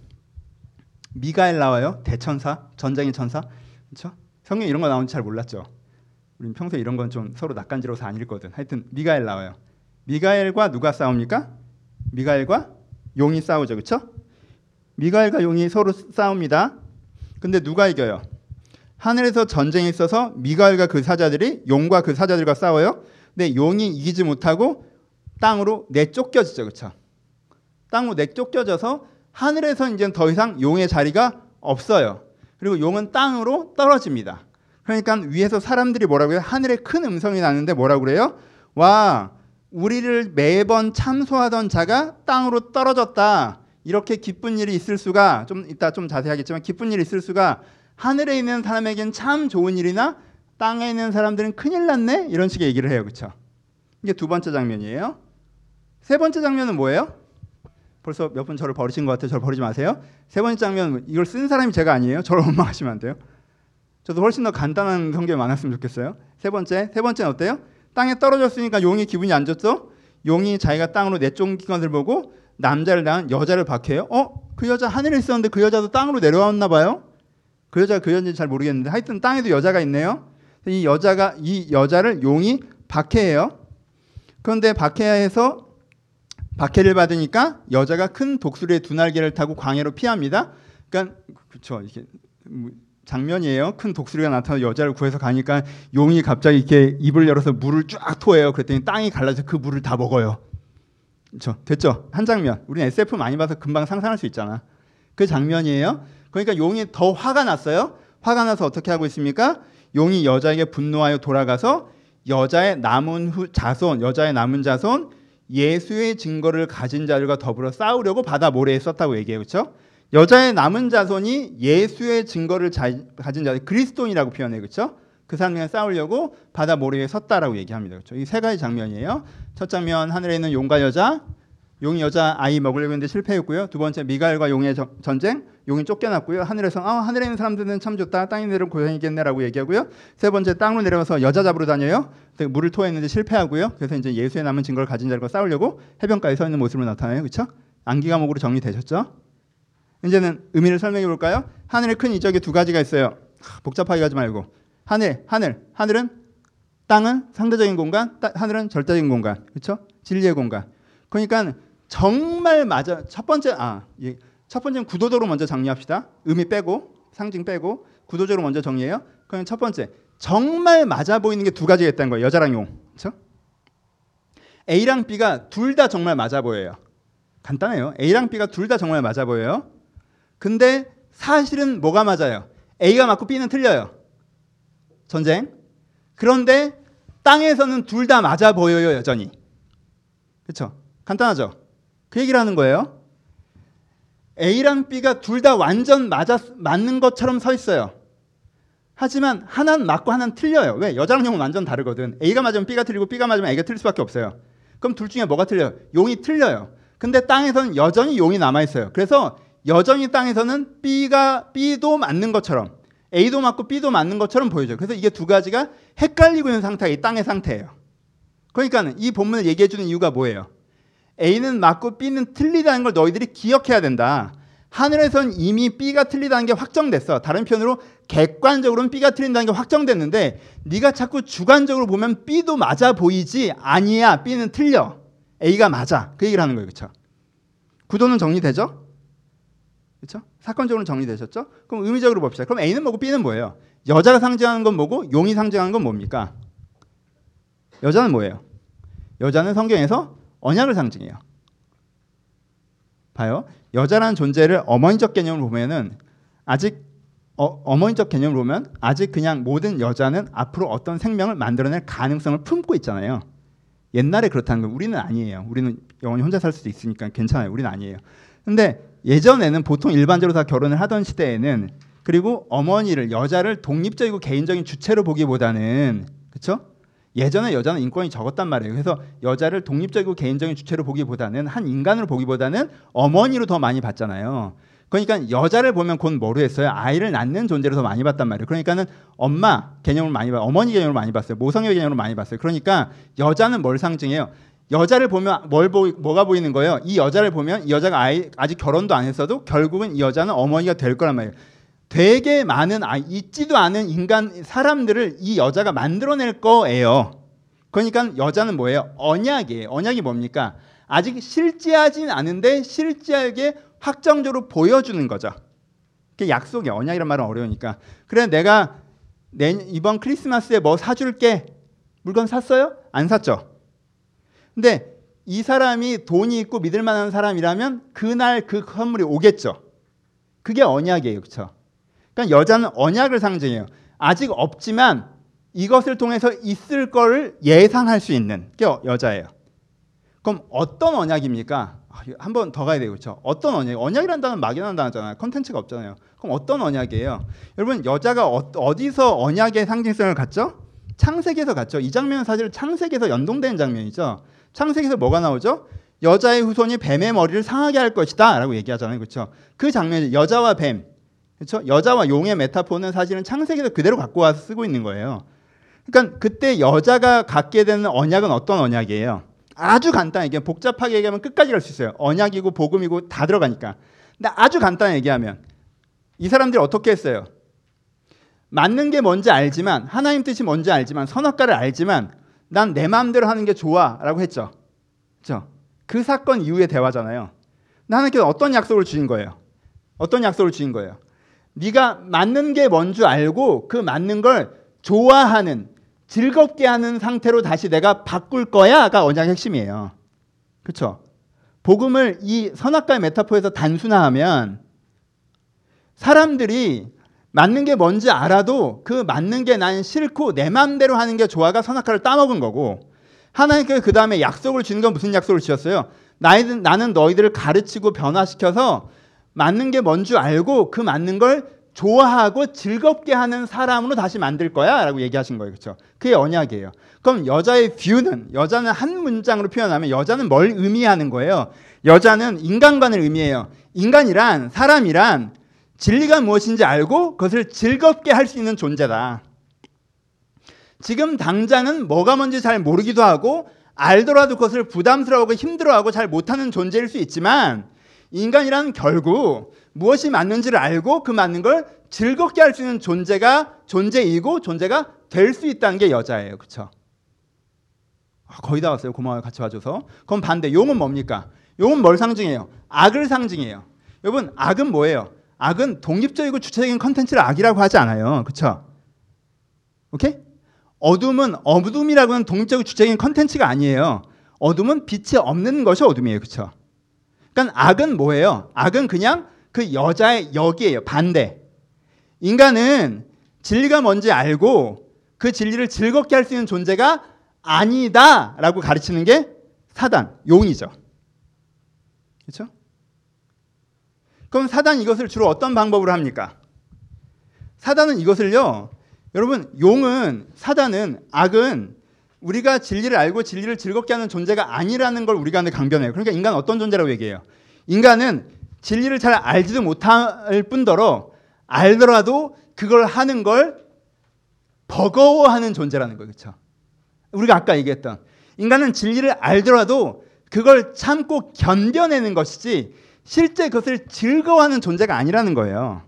미가엘 나와요. 대천사, 전쟁의 천사. 그렇죠? 성경 이런 거 나오는지 잘 몰랐죠. 우린 평소에 이런 건 좀 서로 낯간지러워서 안 읽거든. 하여튼 미가엘 나와요. 미가엘과 누가 싸웁니까? 미가엘과 용이 싸우죠. 그렇죠? 미가엘과 용이 서로 싸웁니다. 근데 누가 이겨요? 하늘에서 전쟁이 있어서 미가엘과 그 사자들이 용과 그 사자들과 싸워요. 근데 용이 이기지 못하고 땅으로 내쫓겨지죠. 그렇죠? 땅으로 내쫓겨져서 하늘에서 이제 더 이상 용의 자리가 없어요. 그리고 용은 땅으로 떨어집니다. 그러니까 위에서 사람들이 뭐라고 해요? 하늘에 큰 음성이 나는데 뭐라고 그래요? 와, 우리를 매번 참소하던 자가 땅으로 떨어졌다. 이렇게 기쁜 일이 있을 수가, 좀 이따 좀 자세하겠지만 기쁜 일이 있을 수가 하늘에 있는 사람에겐 참 좋은 일이나 땅에 있는 사람들은 큰일 났네? 이런 식의 얘기를 해요. 그렇죠? 이게 두 번째 장면이에요. 세 번째 장면은 뭐예요? 벌써 몇 분 저를 버리신 것 같아요. 저를 버리지 마세요. 세 번째 장면, 이걸 쓴 사람이 제가 아니에요. 저를 원망하시면 안 돼요. 저도 훨씬 더 간단한 성경이 많았으면 좋겠어요. 세 번째는 어때요? 땅에 떨어졌으니까 용이 기분이 안 좋죠? 용이 자기가 땅으로 내쫓긴 것을 보고 남자를 낳은 여자를 박해요. 그 여자 하늘에 있었는데 그 여자도 땅으로 내려왔나 봐요. 그 여자가 그 여자인지 잘 모르겠는데 하여튼 땅에도 여자가 있네요. 이 여자를 용이 박해해요. 그런데 박해해서 박해를 받으니까 여자가 큰 독수리의 두 날개를 타고 광야로 피합니다. 그러니까 그렇죠. 이게 장면이에요. 큰 독수리가 나타나서 여자를 구해서 가니까 용이 갑자기 이렇게 입을 열어서 물을 쫙 토해요. 그랬더니 땅이 갈라져 그 물을 다 먹어요. 그렇죠. 됐죠? 한 장면. 우리는 SF 많이 봐서 금방 상상할 수 있잖아. 그 장면이에요. 그러니까 용이 더 화가 났어요. 화가 나서 어떻게 하고 있습니까? 용이 여자에게 분노하여 돌아가서 여자의 남은 자손 예수의 증거를 가진 자들과 더불어 싸우려고 바다 모래에 썼다고 얘기해요. 그렇죠? 여자의 남은 자손이 예수의 증거를 가진 자들, 그리스도인이라고 표현해요. 그렇죠? 그 사람들과 싸우려고 바다 모래에 섰다라고 얘기합니다. 그렇죠? 이 세 가지 장면이에요. 첫 장면 하늘에 있는 용과 여자, 용이 여자 아이 먹으려고 했는데 실패했고요. 두 번째 미가엘과 용의 전쟁, 용이 쫓겨났고요. 하늘에서 하늘에 있는 사람들은 참 좋다. 땅에 내려온 고향이겠네라고 얘기하고요. 세 번째 땅으로 내려가서 여자 잡으러 다녀요. 물을 토했는데 실패하고요. 그래서 이제 예수의 남은 증거를 가진 자들과 싸우려고 해변가에 서 있는 모습으로 나타나요. 그렇죠? 암기 과목으로 정리되셨죠? 이제는 의미를 설명해 볼까요? 하늘에 큰 이적이 두 가지가 있어요. 복잡하게 가지 말고 하늘은 땅은 상대적인 공간, 하늘은 절대적인 공간. 그렇죠? 진리의 공간. 그러니까 정말 맞아. 첫 번째는 구도적으로 먼저 정리합시다. 의미 빼고 상징 빼고 구도적으로 먼저 정리해요. 그럼 첫 번째, 정말 맞아 보이는 게 두 가지가 있다는 거예요. 여자랑 용. 그렇죠? A랑 B가 둘 다 정말 맞아 보여요. 간단해요. A랑 B가 둘 다 정말 맞아 보여요. 근데 사실은 뭐가 맞아요? A가 맞고 B는 틀려요. 전쟁. 그런데 땅에서는 둘 다 맞아 보여요, 여전히. 그렇죠? 간단하죠? 그 얘기를 하는 거예요. A랑 B가 둘 다 완전 맞는 것처럼 서 있어요. 하지만 하나는 맞고 하나는 틀려요. 왜? 여자랑 용은 완전 다르거든. A가 맞으면 B가 틀리고 B가 맞으면 A가 틀릴 수밖에 없어요. 그럼 둘 중에 뭐가 틀려요? 용이 틀려요. 근데 땅에서는 여전히 용이 남아있어요. 그래서 여전히 땅에서는 B도 맞는 것처럼 A도 맞고 B도 맞는 것처럼 보여져요. 그래서 이게 두 가지가 헷갈리고 있는 상태가 이 땅의 상태예요. 그러니까 이 본문을 얘기해 주는 이유가 뭐예요? A는 맞고 B는 틀리다는 걸 너희들이 기억해야 된다. 하늘에선 이미 B가 틀리다는 게 확정됐어. 다른 표현으로 객관적으로는 B가 틀린다는 게 확정됐는데 네가 자꾸 주관적으로 보면 B도 맞아 보이지 아니야. B는 틀려. A가 맞아. 그 얘기를 하는 거예요. 그렇죠? 구도는 정리되죠? 그렇죠? 사건적으로 정리되셨죠? 그럼 의미적으로 봅시다. 그럼 A는 뭐고 B는 뭐예요? 여자가 상징하는 건 뭐고 용이 상징하는 건 뭡니까? 여자는 뭐예요? 여자는 성경에서 언약을 상징해요. 봐요. 여자라는 존재를 어머니적 개념으로 보면은 아직 어머니적 개념으로 보면 아직 그냥 모든 여자는 앞으로 어떤 생명을 만들어낼 가능성을 품고 있잖아요. 옛날에 그렇다는 건 우리는 아니에요. 우리는 영원히 혼자 살 수도 있으니까 괜찮아요. 우리는 아니에요. 근데 예전에는 보통 일반적으로 다 결혼을 하던 시대에는 그리고 어머니를 여자를 독립적이고 개인적인 주체로 보기보다는 그렇죠? 예전에 여자는 인권이 적었단 말이에요. 그래서 여자를 독립적이고 개인적인 주체로 보기보다는 한 인간으로 보기보다는 어머니로 더 많이 봤잖아요. 그러니까 여자를 보면 곧 뭐로 했어요? 아이를 낳는 존재로 더 많이 봤단 말이에요. 그러니까는 엄마 개념으로 많이 봤어요. 어머니 개념으로 많이 봤어요. 모성애 개념으로 많이 봤어요. 그러니까 여자는 뭘 상징해요? 여자를 보면 뭐가 보이는 거예요? 이 여자를 보면 이 여자가 아직 결혼도 안 했어도 결국은 이 여자는 어머니가 될 거란 말이에요. 되게 많은 있지도 않은 인간 사람들을 이 여자가 만들어낼 거예요. 그러니까 여자는 뭐예요? 언약이에요. 언약이 뭡니까? 아직 실제하진 않은데 실제하게 확정적으로 보여주는 거죠. 그게 약속이에요. 언약이란 말은 어려우니까. 그래 내가 이번 크리스마스에 뭐 사줄게. 물건 샀어요? 안 샀죠? 근데 이 사람이 돈이 있고 믿을 만한 사람이라면 그날 그 선물이 오겠죠. 그게 언약이에요. 그렇죠? 그러니까 여자는 언약을 상징해요. 아직 없지만 이것을 통해서 있을 거를 예상할 수 있는 게 여자예요. 그럼 어떤 언약입니까? 한 번 더 가야 되고 그렇죠? 어떤 언약? 언약이라는 단어는 막연한 단어잖아요. 컨텐츠가 없잖아요. 그럼 어떤 언약이에요? 여러분 여자가 어디서 언약의 상징성을 갖죠? 창세기에서 갖죠. 이 장면은 사실 창세기에서 연동되는 장면이죠. 창세기에서 뭐가 나오죠? 여자의 후손이 뱀의 머리를 상하게 할 것이다 라고 얘기하잖아요. 그렇죠? 그 장면이 여자와 뱀, 그렇죠? 여자와 용의 메타포는 사실은 창세기에서 그대로 갖고 와서 쓰고 있는 거예요. 그러니까 그때 여자가 갖게 되는 언약은 어떤 언약이에요? 아주 간단하게 복잡하게 얘기하면 끝까지 갈 수 있어요. 언약이고 복음이고 다 들어가니까. 근데 아주 간단하게 얘기하면 이 사람들이 어떻게 했어요? 맞는 게 뭔지 알지만 하나님 뜻이 뭔지 알지만 선악과를 알지만 난 내 마음대로 하는 게 좋아 라고 했죠. 그렇죠? 그 사건 이후의 대화잖아요. 근데 하나님께서 어떤 약속을 주신 거예요? 어떤 약속을 주신 거예요? 네가 맞는 게 뭔 줄 알고 그 맞는 걸 좋아하는 즐겁게 하는 상태로 다시 내가 바꿀 거야가 언약의 핵심이에요. 그렇죠? 복음을 이 선악과의 메타포에서 단순화하면 사람들이 맞는 게 뭔지 알아도 그 맞는 게 난 싫고 내 마음대로 하는 게 좋아가 선악과를 따먹은 거고 하나님께서 그 다음에 약속을 주는 건 무슨 약속을 주셨어요? 나는 너희들을 가르치고 변화시켜서 맞는 게 뭔 줄 알고 그 맞는 걸 좋아하고 즐겁게 하는 사람으로 다시 만들 거야 라고 얘기하신 거예요. 그렇죠? 그게 언약이에요. 그럼 여자의 뷰는 여자는 한 문장으로 표현하면 여자는 뭘 의미하는 거예요? 여자는 인간관을 의미해요. 인간이란 사람이란 진리가 무엇인지 알고 그것을 즐겁게 할 수 있는 존재다. 지금 당장은 뭐가 뭔지 잘 모르기도 하고 알더라도 그것을 부담스러워하고 힘들어하고 잘 못하는 존재일 수 있지만 인간이란 결국 무엇이 맞는지를 알고 그 맞는 걸 즐겁게 할 수 있는 존재이고 존재가 될 수 있다는 게 여자예요. 그렇죠? 거의 다 왔어요. 고마워요. 같이 와줘서. 그럼 반대. 용은 뭡니까? 용은 뭘 상징해요? 악을 상징해요. 여러분, 악은 뭐예요? 악은 독립적이고 주체적인 컨텐츠를 악이라고 하지 않아요. 그렇죠? 오케이? 어둠은 어둠이라고는 독립적이고 주체적인 컨텐츠가 아니에요. 어둠은 빛이 없는 것이 어둠이에요. 그렇죠? 그러니까 악은 뭐예요? 악은 그냥 그 여자의 역이에요. 반대. 인간은 진리가 뭔지 알고 그 진리를 즐겁게 할 수 있는 존재가 아니다라고 가르치는 게 사단, 용이죠. 그렇죠? 그럼 사단이 이것을 주로 어떤 방법으로 합니까? 사단은 이것을요. 여러분, 사단은, 악은 우리가 진리를 알고 진리를 즐겁게 하는 존재가 아니라는 걸 우리가 강변해요. 그러니까 인간은 어떤 존재라고 얘기해요? 인간은 진리를 잘 알지도 못할 뿐더러 알더라도 그걸 하는 걸 버거워하는 존재라는 거예요. 그렇죠? 우리가 아까 얘기했던 인간은 진리를 알더라도 그걸 참고 견뎌내는 것이지 실제 그것을 즐거워하는 존재가 아니라는 거예요.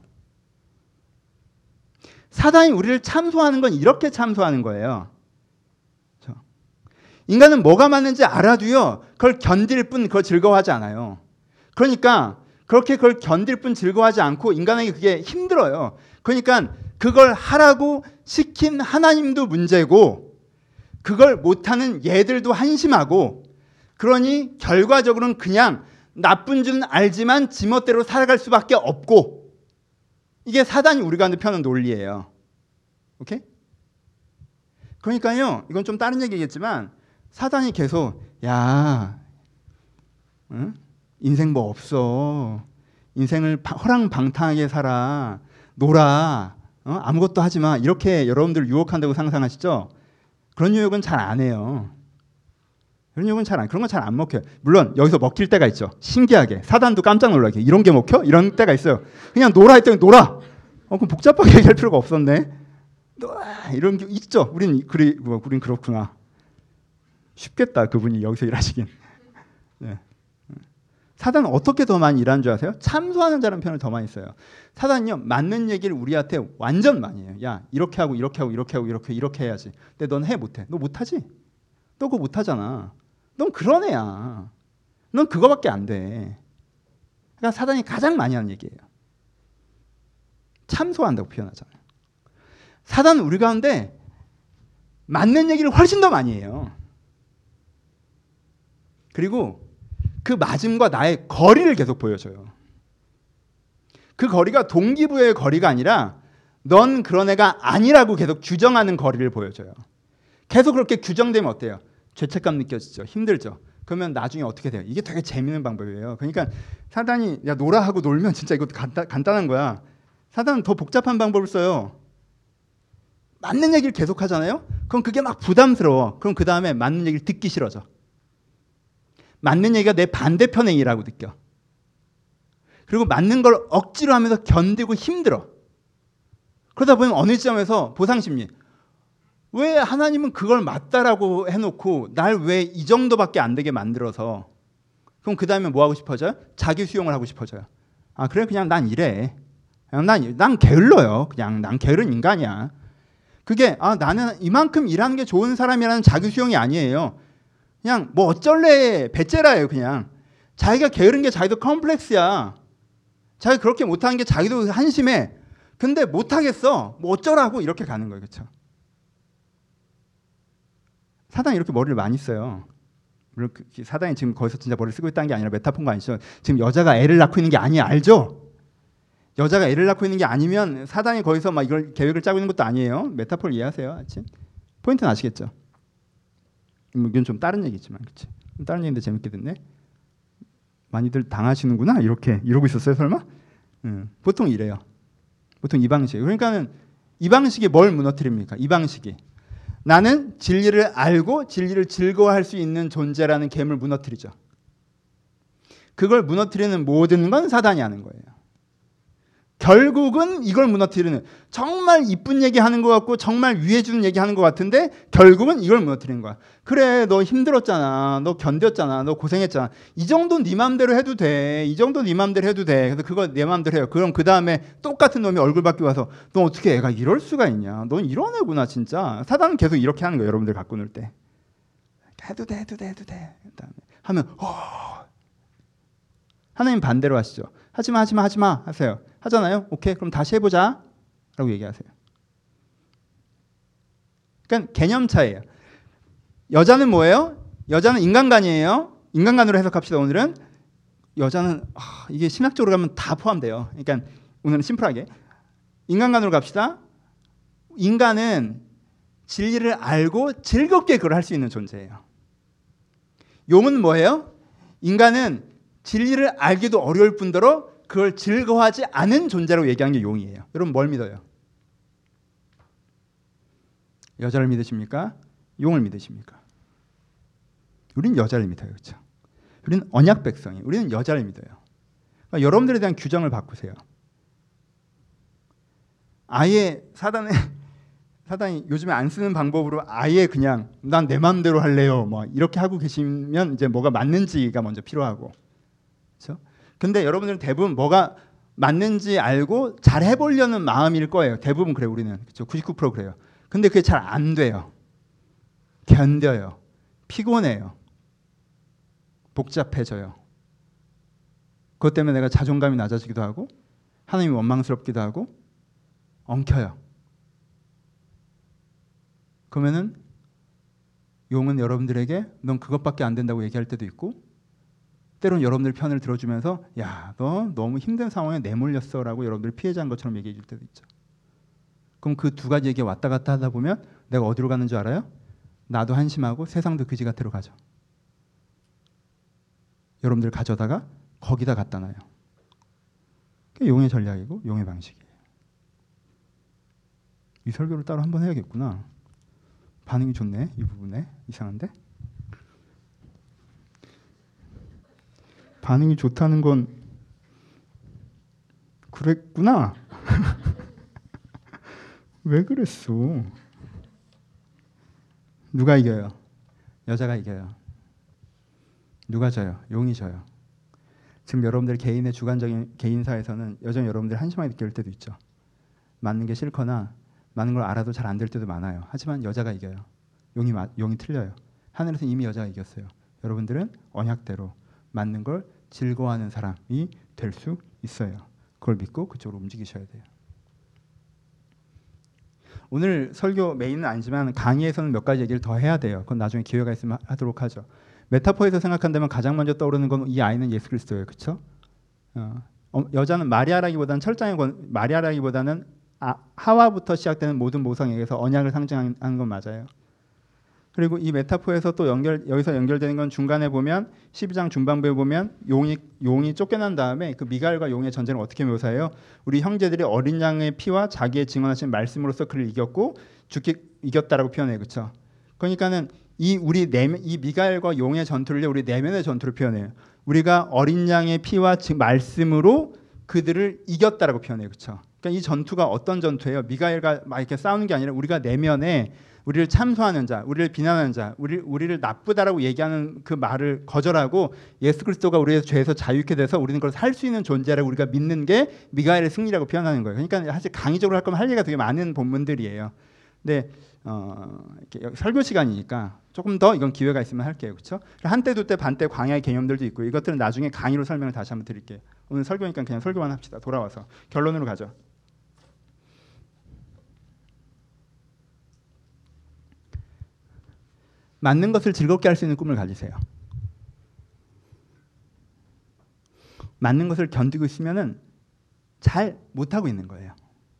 사단이 우리를 참소하는 건 이렇게 참소하는 거예요. 그렇죠? 인간은 뭐가 맞는지 알아도요. 그걸 견딜 뿐 그걸 즐거워하지 않아요. 그러니까 그렇게 그걸 견딜 뿐 즐거워하지 않고 인간에게 그게 힘들어요. 그러니까 그걸 하라고 시킨 하나님도 문제고 그걸 못하는 얘들도 한심하고 그러니 결과적으로는 그냥 나쁜 줄은 알지만 지멋대로 살아갈 수밖에 없고 이게 사단이 우리가 펴는 논리예요. 오케이? 그러니까요. 이건 좀 다른 얘기겠지만 사단이 계속 야 응? 인생 뭐 없어. 인생을 허랑방탕하게 살아. 놀아. 아무것도 하지 마. 이렇게 여러분들 유혹한다고 상상하시죠? 그런 유혹은 잘 안 해요. 그런 건 잘 안 먹혀요. 물론 여기서 먹힐 때가 있죠. 신기하게. 사단도 깜짝 놀라게. 이런 게 먹혀? 이런 때가 있어요. 그냥 놀아 했더니 놀아. 그럼 복잡하게 얘기할 필요가 없었네. 놀아. 이런 게 있죠. 우린 그렇구나. 쉽겠다. 그분이 여기서 일하시긴. 네. 사단은 어떻게 더 많이 일하는 줄 아세요? 참소하는 자라는 표현을 더 많이 써요. 사단은요. 맞는 얘기를 우리한테 완전 많이 해요. 야 이렇게 하고 이렇게 하고 이렇게 하고 이렇게 해야지. 근데 넌 해 못해. 너 못하지? 너 그거 못하잖아. 넌 그런 애야. 넌 그거밖에 안 돼. 그러니까 사단이 가장 많이 하는 얘기예요. 참소한다고 표현하잖아요. 사단은 우리 가운데 맞는 얘기를 훨씬 더 많이 해요. 그리고 그 맞음과 나의 거리를 계속 보여줘요. 그 거리가 동기부여의 거리가 아니라 넌 그런 애가 아니라고 계속 규정하는 거리를 보여줘요. 계속 그렇게 규정되면 어때요? 죄책감 느껴지죠. 힘들죠. 그러면 나중에 어떻게 돼요? 이게 되게 재밌는 방법이에요. 그러니까 사단이 야 놀아 하고 놀면 진짜 이것도 간단한 거야. 사단은 더 복잡한 방법을 써요. 맞는 얘기를 계속 하잖아요. 그럼 그게 막 부담스러워. 그럼 그 다음에 맞는 얘기를 듣기 싫어져. 맞는 얘기가 내 반대편의 얘기라고 느껴. 그리고 맞는 걸 억지로 하면서 견디고 힘들어. 그러다 보면 어느 지점에서 보상심리. 왜 하나님은 그걸 맞다라고 해놓고 날 왜 이 정도밖에 안 되게 만들어서 그럼 그 다음에 뭐 하고 싶어져요? 자기 수용을 하고 싶어져요. 아 그래 그냥 난 이래. 난 게을러요. 그냥 난 게으른 인간이야. 그게 나는 이만큼 일하는 게 좋은 사람이라는 자기 수용이 아니에요. 그냥 뭐 어쩔래 배째라예요. 그냥 자기가 게으른 게 자기도 컴플렉스야. 자기 그렇게 못하는 게 자기도 한심해. 근데 못하겠어. 뭐 어쩌라고 이렇게 가는 거예요. 그렇죠? 사단이 이렇게 머리를 많이 써요. 물론 사단이 지금 거기서 진짜 머리를 쓰고 있다는 게 아니라 메타포인 거 아니죠. 지금 여자가 애를 낳고 있는 게 아니에요. 알죠? 여자가 애를 낳고 있는 게 아니면 사단이 거기서 막 이걸 계획을 짜고 있는 것도 아니에요. 메타포를 이해하세요. 아침? 포인트는 아시겠죠? 이건 좀 다른 얘기지만 그렇지. 다른 얘기인데 재밌게 듣네. 많이들 당하시는구나. 이러고 있었어요, 설마? 보통 이래요. 보통 이 방식. 그러니까는 이 방식이 뭘 무너뜨립니까? 이 방식이 나는 진리를 알고 진리를 즐거워할 수 있는 존재라는 겜을 무너뜨리죠. 그걸 무너뜨리는 모든 건 사단이 하는 거예요. 결국은 이걸 무너뜨리는, 정말 이쁜 얘기하는 것 같고 정말 위해주는 얘기하는 것 같은데 결국은 이걸 무너뜨리는 거야. 그래, 너 힘들었잖아, 너 견뎠잖아, 너 고생했잖아, 이 정도 네 맘대로 해도 돼, 이 정도 네 맘대로 해도 돼. 그래서 그거 내 맘대로 해요. 그럼 그 다음에 똑같은 놈이 얼굴 바뀌고 와서 너 어떻게 애가 이럴 수가 있냐, 넌 이런 애구나 진짜. 사단은 계속 이렇게 하는 거예요. 여러분들 갖고 놀 때 해도 돼, 해도 돼, 해도 돼. 그다음에 하면 하나님 반대로 하시죠. 하지마, 하지마, 하지마 하세요. 하잖아요. 오케이, 그럼 다시 해보자 라고 얘기하세요. 그러니까 개념 차이예요. 여자는 뭐예요? 여자는 인간관이에요. 인간관으로 해석합시다. 오늘은 여자는 이게 심학적으로 가면 다 포함돼요. 그러니까 오늘은 심플하게 인간관으로 갑시다. 인간은 진리를 알고 즐겁게 그걸 할 수 있는 존재예요. 용은 뭐예요? 인간은 진리를 알기도 어려울 뿐더러 그걸 즐거워하지 않은 존재라고 얘기하는 게 용이에요. 여러분 뭘 믿어요? 여자를 믿으십니까? 용을 믿으십니까? 우리는 여자를 믿어요. 그렇죠? 우리는 언약 백성이에요. 우리는 여자를 믿어요. 그러니까 여러분들에 대한 규정을 바꾸세요. 아예 사단이 요즘에 안 쓰는 방법으로 아예 그냥 난 내 마음대로 할래요, 뭐 이렇게 하고 계시면 이제 뭐가 맞는지가 먼저 필요하고, 그렇죠? 근데 여러분들은 대부분 뭐가 맞는지 알고 잘 해보려는 마음일 거예요. 대부분 그래요. 우리는, 그렇죠? 99% 그래요. 근데 그게 잘 안 돼요. 견뎌요. 피곤해요. 복잡해져요. 그것 때문에 내가 자존감이 낮아지기도 하고 하나님이 원망스럽기도 하고 엉켜요. 그러면은 용은 여러분들에게 넌 그것밖에 안 된다고 얘기할 때도 있고, 때로는 여러분들 편을 들어주면서 야, 너 너무 힘든 상황에 내몰렸어 라고 여러분들 피해자인 것처럼 얘기해 줄 때도 있죠. 그럼 그 두 가지 얘기 왔다 갔다 하다 보면 내가 어디로 가는 줄 알아요? 나도 한심하고 세상도 그지 같아로 가죠. 여러분들 가져다가 거기다 갖다 놔요. 그게 용의 전략이고 용의 방식이에요. 이 설교를 따로 한번 해야겠구나. 반응이 좋네, 이 부분에. 이상한데? 반응이 좋다는 건 그랬구나. 왜 그랬어? 누가 이겨요? 여자가 이겨요. 누가 져요? 용이 져요. 지금 여러분들 개인의 주관적인 개인사에서는 여전히 여러분들 한심하게 느낄 때도 있죠. 맞는 게 싫거나 맞는 걸 알아도 잘 안 될 때도 많아요. 하지만 여자가 이겨요. 용이 틀려요. 하늘에서는 이미 여자가 이겼어요. 여러분들은 언약대로 맞는 걸 즐거워하는 사람이 될 수 있어요. 그걸 믿고 그쪽으로 움직이셔야 돼요. 오늘 설교 메인은 아니지만 강의에서는 몇 가지 얘기를 더 해야 돼요. 그건 나중에 기회가 있으면 하도록 하죠. 메타포에서 생각한다면 가장 먼저 떠오르는 건 이 아이는 예수 그리스도예요. 그렇죠? 여자는 마리아라기보다는 마리아라기보다는 하와부터 시작되는 모든 모성에게서 언약을 상징하는 건 맞아요. 그리고 이 메타포에서 또 여기서 연결되는 건 중간에 보면 12장 중반부에 보면 용이 쫓겨난 다음에 그 미갈과 용의 전쟁을 어떻게 묘사해요? 우리 형제들이 어린 양의 피와 자기의 증언하신 말씀으로서 그를 이겼고 이겼다라고 표현해요. 그렇죠? 그러니까는 이 미갈과 용의 전투를 우리 내면의 전투를 표현해요. 우리가 어린 양의 피와 말씀으로 그들을 이겼다라고 표현해요. 그렇죠? 그러니까 이 전투가 어떤 전투예요? 미가엘과 막 이렇게 싸우는 게 아니라 우리가 내면에 우리를 참소하는 자, 우리를 비난하는 자, 우리를 나쁘다라고 얘기하는 그 말을 거절하고 예수 그리스도가 우리의 죄에서 자유케 돼서 우리는 그걸 살 수 있는 존재라고 우리가 믿는 게 미가엘의 승리라고 표현하는 거예요. 그러니까 사실 강의적으로 할 거면 할 얘기가 되게 많은 본문들이에요. 근데 이렇게 설교 시간이니까 조금 더 이건 기회가 있으면 할게요. 그렇죠? 한때 두때 반때 광야의 개념들도 있고 이것들은 나중에 강의로 설명을 다시 한번 드릴게요. 오늘 설교니까 그냥 설교만 합시다. 돌아와서 결론으로 가죠. 맞는 것을 즐겁게 할 수 있는 꿈을 가지세요. 맞는 것을 견디고 있으면은 잘 못하고 있는 거예요.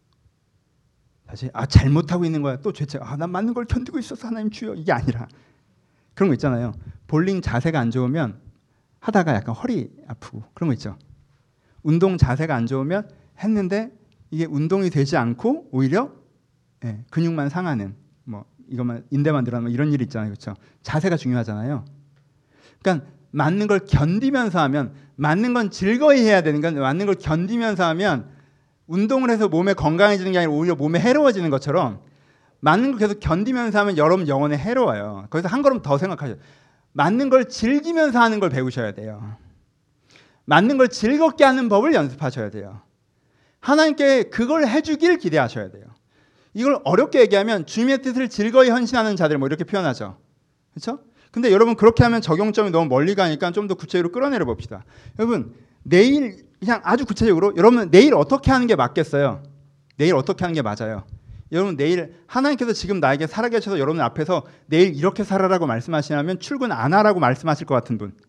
다시 잘 못하고 있는 거야. 또 죄책. 난 맞는 걸 견디고 있어서 하나님 주여. 이게 아니라 그런 거 있잖아요. 볼링 자세가 안 좋으면 하다가 약간 허리 아프고 그런 거 있죠. 운동 자세가 안 좋으면 했는데 이게 운동이 되지 않고 오히려 근육만 상하는 뭐 이것만 인대만 늘어나면 이런 일이 있잖아요. 그렇죠? 자세가 중요하잖아요. 그러니까 맞는 걸 견디면서 하면 맞는 건 즐거이 해야 되는 건 맞는 걸 견디면서 하면 운동을 해서 몸에 건강해지는 게 아니라 오히려 몸에 해로워지는 것처럼 맞는 걸 계속 견디면서 하면 여러분 영혼에 해로워요. 거기서 한 걸음 더 생각하셔요. 맞는 걸 즐기면서 하는 걸 배우셔야 돼요. 맞는 걸 즐겁게 하는 법을 연습하셔야 돼요. 하나님께 그걸 해주길 기대하셔야 돼요. 이걸 어렵게 얘기하면 주님의 뜻을 즐거이 헌신하는 자들 뭐 이렇게 표현하죠. 그렇죠? 근데 여러분 그렇게 하면 적용점이 너무 멀리 가니까 좀 더 구체적으로 끌어내려 봅시다. 여러분 내일 그냥 아주 구체적으로 여러분 내일 어떻게 하는 게 맞겠어요? 내일 어떻게 하는 게 맞아요? 여러분 내일 하나님께서 지금 나에게 살아계셔서 여러분 앞에서 내일 이렇게 살아라고 말씀하시냐면 출근 안 하라고 말씀하실 것 같은 분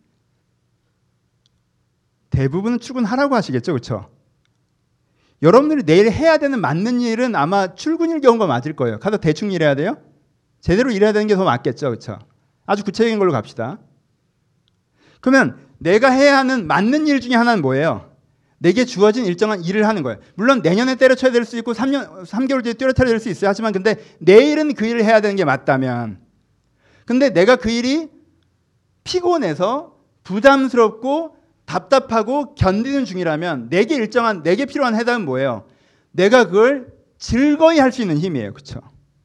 대부분은 출근하라고 하시겠죠. 그렇죠? 여러분들이 내일 해야 되는 맞는 일은 아마 출근일 경우가 맞을 거예요. 가서 대충 일해야 돼요? 제대로 일해야 되는 게 더 맞겠죠. 그렇죠? 아주 구체적인 걸로 갑시다. 그러면 내가 해야 하는 맞는 일 중에 하나는 뭐예요? 내게 주어진 일정한 일을 하는 거예요. 물론 내년에 때려쳐야 될 수 있고 3개월 뒤에 때려쳐야 될 수 있어요. 하지만 근데 내일은 그 일을 해야 되는 게 맞다면 근데 내가 그 일이 피곤해서 부담스럽고 답답하고 견디는 중이라면 내게 일정한 내게 필요한 해답은 뭐예요? 내가 그걸 즐거이 할 수 있는 힘이에요. 그렇죠?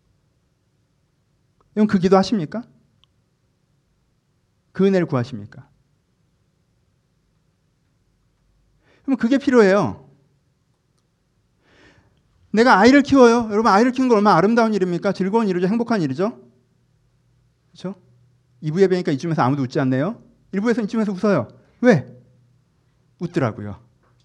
여러분 그 기도 하십니까? 그 은혜를 구하십니까? 그럼 그게 필요해요. 내가 아이를 키워요. 여러분 아이를 키우는 건 얼마나 아름다운 일입니까? 즐거운 일이죠. 행복한 일이죠. 그렇죠? 2부 예배니까 이쯤에서 아무도 웃지 않네요. 1부에서 이쯤에서 웃어요. 왜? 웃더라고요.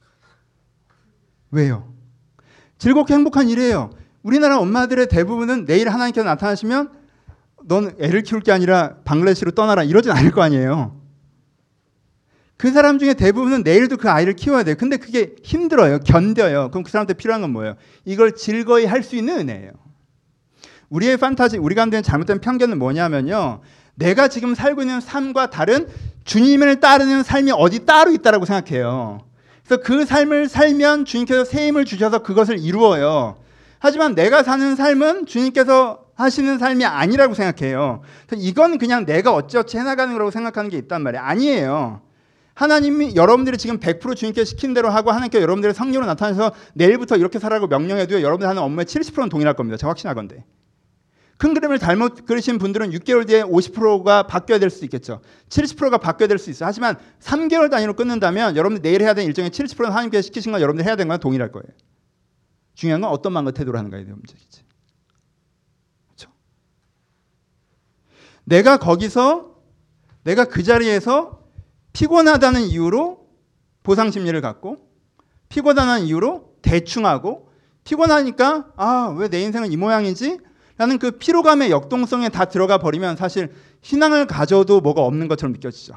왜요? 즐겁게 행복한 일이에요. 우리나라 엄마들의 대부분은 내일 하나님께서 나타나시면 넌 애를 키울 게 아니라 방글라데시로 떠나라 이러진 않을 거 아니에요. 그 사람 중에 대부분은 내일도 그 아이를 키워야 돼요. 근데 그게 힘들어요. 견뎌요. 그럼 그 사람한테 필요한 건 뭐예요? 이걸 즐거이 할 수 있는 은혜예요. 우리의 판타지, 우리 가운데 잘못된 편견은 뭐냐면요. 내가 지금 살고 있는 삶과 다른 주님을 따르는 삶이 어디 따로 있다라고 생각해요. 그래서 그 삶을 살면 주님께서 새 힘을 주셔서 그것을 이루어요. 하지만 내가 사는 삶은 주님께서 하시는 삶이 아니라고 생각해요. 그래서 이건 그냥 내가 어찌어찌 해나가는 거라고 생각하는 게 있단 말이에요. 아니에요. 하나님이 여러분들이 지금 100% 주님께 시킨 대로 하고 하나님께 여러분들의 성령으로 나타나서 내일부터 이렇게 살라고 명령해도요. 여러분들 하는 업무의 70%는 동일할 겁니다. 제가 확신하건대. 큰 그림을 잘못 그리신 분들은 6개월 뒤에 50%가 바뀌어야 될 수도 있겠죠. 70%가 바뀌어야 될 수 있어요. 하지만 3개월 단위로 끊는다면 여러분들 내일 해야 되는 일정의 70%는 하나님께서 시키신 건 여러분들 해야 되는 건 동일할 거예요. 중요한 건 어떤 마음과 태도로 하는가에 대한 문제겠지. 그렇죠? 내가 거기서 내가 그 자리에서 피곤하다는 이유로 보상 심리를 갖고 피곤하다는 이유로 대충하고 피곤하니까 왜 내 인생은 이 모양이지? 라는 그 피로감의 역동성에 다 들어가 버리면 사실 신앙을 가져도 뭐가 없는 것처럼 느껴지죠.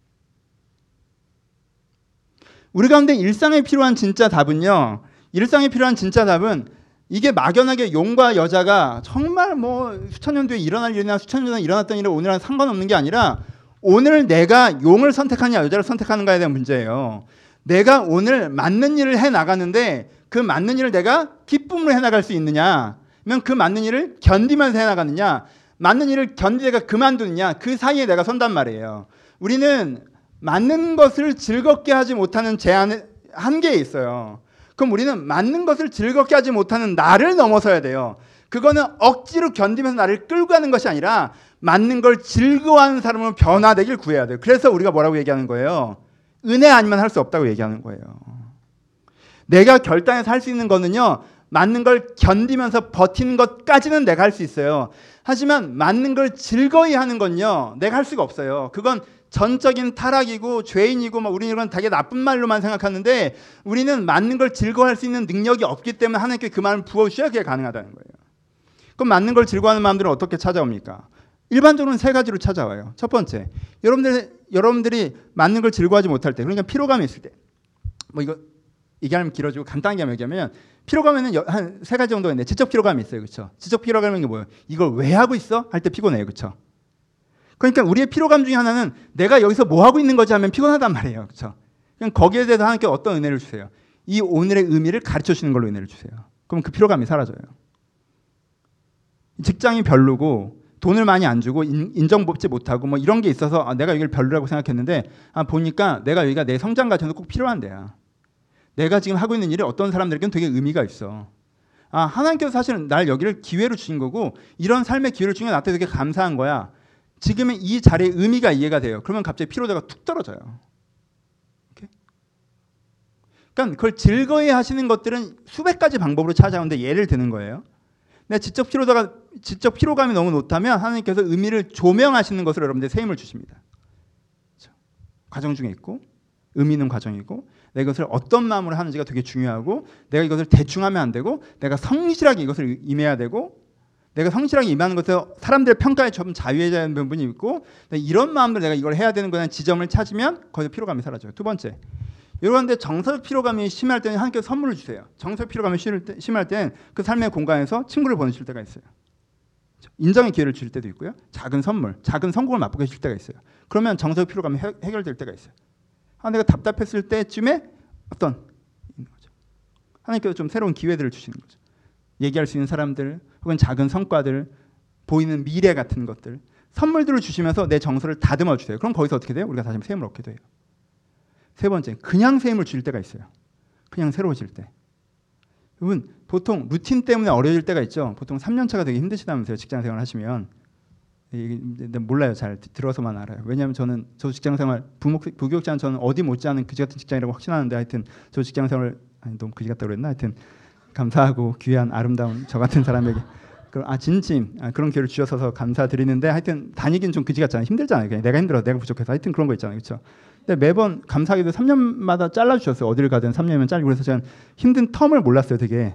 우리 가운데 일상에 필요한 진짜 답은요. 일상에 필요한 진짜 답은 이게 막연하게 용과 여자가 정말 뭐 수천 년 뒤에 일어날 일이나 수천 년 전에 일어났던 일이 오늘은 상관없는 게 아니라 오늘 내가 용을 선택하냐 여자를 선택하는가에 대한 문제예요. 내가 오늘 맞는 일을 해나가는데 그 맞는 일을 내가 기쁨으로 해나갈 수 있느냐 면 그 맞는 일을 견디면서 해나가느냐 맞는 일을 견디다가 그만두느냐 그 사이에 내가 선단 말이에요. 우리는 맞는 것을 즐겁게 하지 못하는 제한의 한계에 있어요. 그럼 우리는 맞는 것을 즐겁게 하지 못하는 나를 넘어서야 돼요. 그거는 억지로 견디면서 나를 끌고 가는 것이 아니라 맞는 걸 즐거워하는 사람으로 변화되길 구해야 돼요. 그래서 우리가 뭐라고 얘기하는 거예요? 은혜 아니면 할 수 없다고 얘기하는 거예요. 내가 결단해서 할 수 있는 거는요. 맞는 걸 견디면서 버티는 것까지는 내가 할 수 있어요. 하지만 맞는 걸 즐거이 하는 건요. 내가 할 수가 없어요. 그건 전적인 타락이고 죄인이고 우리는 이건 되게 나쁜 말로만 생각하는데 우리는 맞는 걸 즐거워할 수 있는 능력이 없기 때문에 하나님께 그 마음을 부어주셔야 그게 가능하다는 거예요. 그럼 맞는 걸 즐거워하는 마음들은 어떻게 찾아옵니까? 일반적으로는 세 가지로 찾아와요. 첫 번째, 여러분들이 맞는 걸 즐거워하지 못할 때, 그러니까 피로감이 있을 때, 이거 얘기하면 길어지고 간단하게 얘기하면 피로감에는 한 세 가지 정도가 있는데 지적 피로감이 있어요. 그렇죠? 지적 피로감이 뭐예요? 이걸 왜 하고 있어? 할 때 피곤해요. 그렇죠? 그러니까 우리의 피로감 중에 하나는 내가 여기서 뭐 하고 있는 거지 하면 피곤하단 말이에요. 그렇죠? 그냥 거기에 대해서 하나님께 어떤 은혜를 주세요? 이 오늘의 의미를 가르쳐 주시는 걸로 은혜를 주세요. 그럼 그 피로감이 사라져요. 직장이 별로고 돈을 많이 안 주고 인정받지 못하고 이런 게 있어서 내가 여기를 별로라고 생각했는데 보니까 내가 여기가 내 성장 과정에서 꼭 필요한 데야. 내가 지금 하고 있는 일이 어떤 사람들에게는 되게 의미가 있어. 아, 하나님께서 사실은 날 여기를 기회로 주신 거고 이런 삶의 기회를 주신 게 나한테 되게 감사한 거야. 지금의 이 자리의 의미가 이해가 돼요. 그러면 갑자기 피로도가 툭 떨어져요. 이렇게? 그러니까 그걸 즐거이 하시는 것들은 수백 가지 방법으로 찾아오는데 예를 드는 거예요. 내가 지적 피로감이 너무 높다면 하나님께서 의미를 조명하시는 것으로 여러분들 새 힘을 주십니다. 그렇죠? 과정 중에 있고 의미 있는 과정이고 내가 이것을 어떤 마음으로 하는지가 되게 중요하고 내가 이것을 대충 하면 안 되고 내가 성실하게 이것을 임해야 되고 내가 성실하게 임하는 것에서 사람들의 평가에 좀 자유해야 하는 부분이 있고 이런 마음으로 내가 이걸 해야 되는 거라는 지점을 찾으면 거기서 피로감이 사라져요. 두 번째, 이런데 정서적 피로감이 심할 때는 하나님께서 선물을 주세요. 정서적 피로감이 심할 때는 그 삶의 공간에서 친구를 보내실 때가 있어요. 인정의 기회를 줄 때도 있고요. 작은 선물, 작은 성공을 맛보게 해줄 때가 있어요. 그러면 정서적 피로감이 해결될 때가 있어요. 내가 답답했을 때쯤에 어떤 있는 거죠. 하나님께서 좀 새로운 기회들을 주시는 거죠. 얘기할 수 있는 사람들 혹은 작은 성과들 보이는 미래 같은 것들 선물들을 주시면서 내 정서를 다듬어 주세요. 그럼 거기서 어떻게 돼요? 우리가 다시 새 힘을 얻게 돼요. 세 번째, 그냥 새 힘을 주실 때가 있어요. 그냥 새로워질 때. 여러분 보통 루틴 때문에 어려워질 때가 있죠. 보통 3년차가 되게 힘드시다면서요. 직장생활 하시면. 몰라요. 잘 들어서만 알아요. 왜냐하면 저도 직장생활 부교육자는 저는 어디 못지않은 그지 같은 직장이라고 확신하는데 하여튼 저 직장생활 너무 그지 같다고 그랬나? 하여튼 감사하고 귀한 아름다운 저 같은 사람에게 진심 그런 기회를 주셔서 감사드리는데 하여튼 다니긴 좀 그지 같잖아요. 힘들잖아요. 그냥 내가 힘들어 내가 부족해서 하여튼 그런 거 있잖아요. 그렇죠? 근데 매번 감사하게도 3년마다 잘라주셨어요. 어디를 가든 3년이면 잘리고 그래서 저는 힘든 텀을 몰랐어요. 되게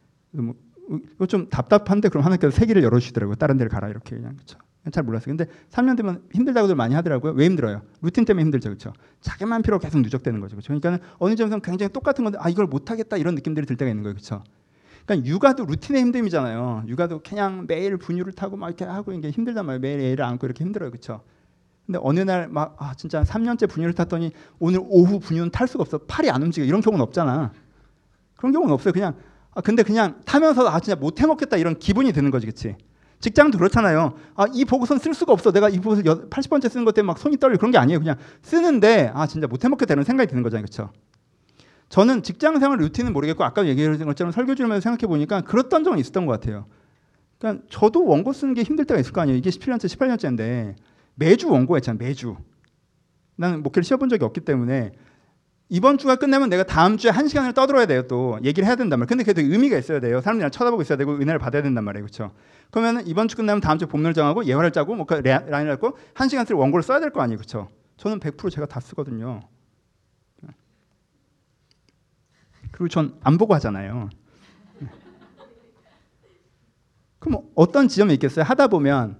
좀 답답한데 그럼 하나님께서 세기를 열어주시더라고요. 다른 데를 가라 이렇게 그냥 그렇죠. 잘 몰랐어요. 근데 3년 되면 힘들다고들 많이 하더라고요. 왜 힘들어요? 루틴 때문에 힘들죠. 그렇죠? 자기만 필요가 계속 누적되는 거죠. 그렇죠? 그러니까 어느 점에서는 굉장히 똑같은 건데 이걸 못하겠다 이런 느낌들이 들 때가 있는 거예요. 그렇죠? 그러니까 육아도 루틴의 힘듦이잖아요. 육아도 그냥 매일 분유를 타고 막 이렇게 하고 이게 힘들단 말이에요. 매일 애를 안고 이렇게 힘들어요. 그렇죠? 근데 어느 날 막 진짜 3년째 분유를 탔더니 오늘 오후 분유는 탈 수가 없어. 팔이 안 움직여. 이런 경우는 없잖아. 그런 경우는 없어요. 그냥 근데 그냥 타면서 진짜 못 해먹겠다 이런 기분이 드는 거지. 그렇지? 직장도 그렇잖아요. 이 보고서는 쓸 수가 없어. 내가 이 보고서 80번째 쓰는 것 때문에 막 손이 떨려. 그런 게 아니에요. 그냥 쓰는데 진짜 못 해먹겠다 이런 생각이 드는 거잖아요. 그렇죠? 저는 직장생활 루틴은 모르겠고 아까 얘기했던 것처럼 설교 들으면서 생각해 보니까 그랬던 적은 있었던 것 같아요. 그러니까 저도 원고 쓰는 게 힘들 때가 있을 거 아니에요. 이게 17년째, 18년째인데 매주 원고했잖아요. 매주. 나는 목회를 쉬어본 적이 없기 때문에 이번 주가 끝나면 내가 다음 주에 1시간을 떠들어야 돼요. 또 얘기를 해야 된단 말이에요. 근데 그게 되게 의미가 있어야 돼요. 사람들이 날 쳐다보고 있어야 되고 은혜를 받아야 된단 말이에요. 그렇죠? 그러면 이번 주 끝나면 다음 주 본문을 정하고 예화를 짜고 라인을 하고 1시간 쓸 원고를 써야 될 거 아니에요. 그렇죠? 저는 100% 제가 다 쓰거든요. 그리고 전 안 보고 하잖아요. 그럼 어떤 지점이 있겠어요? 하다 보면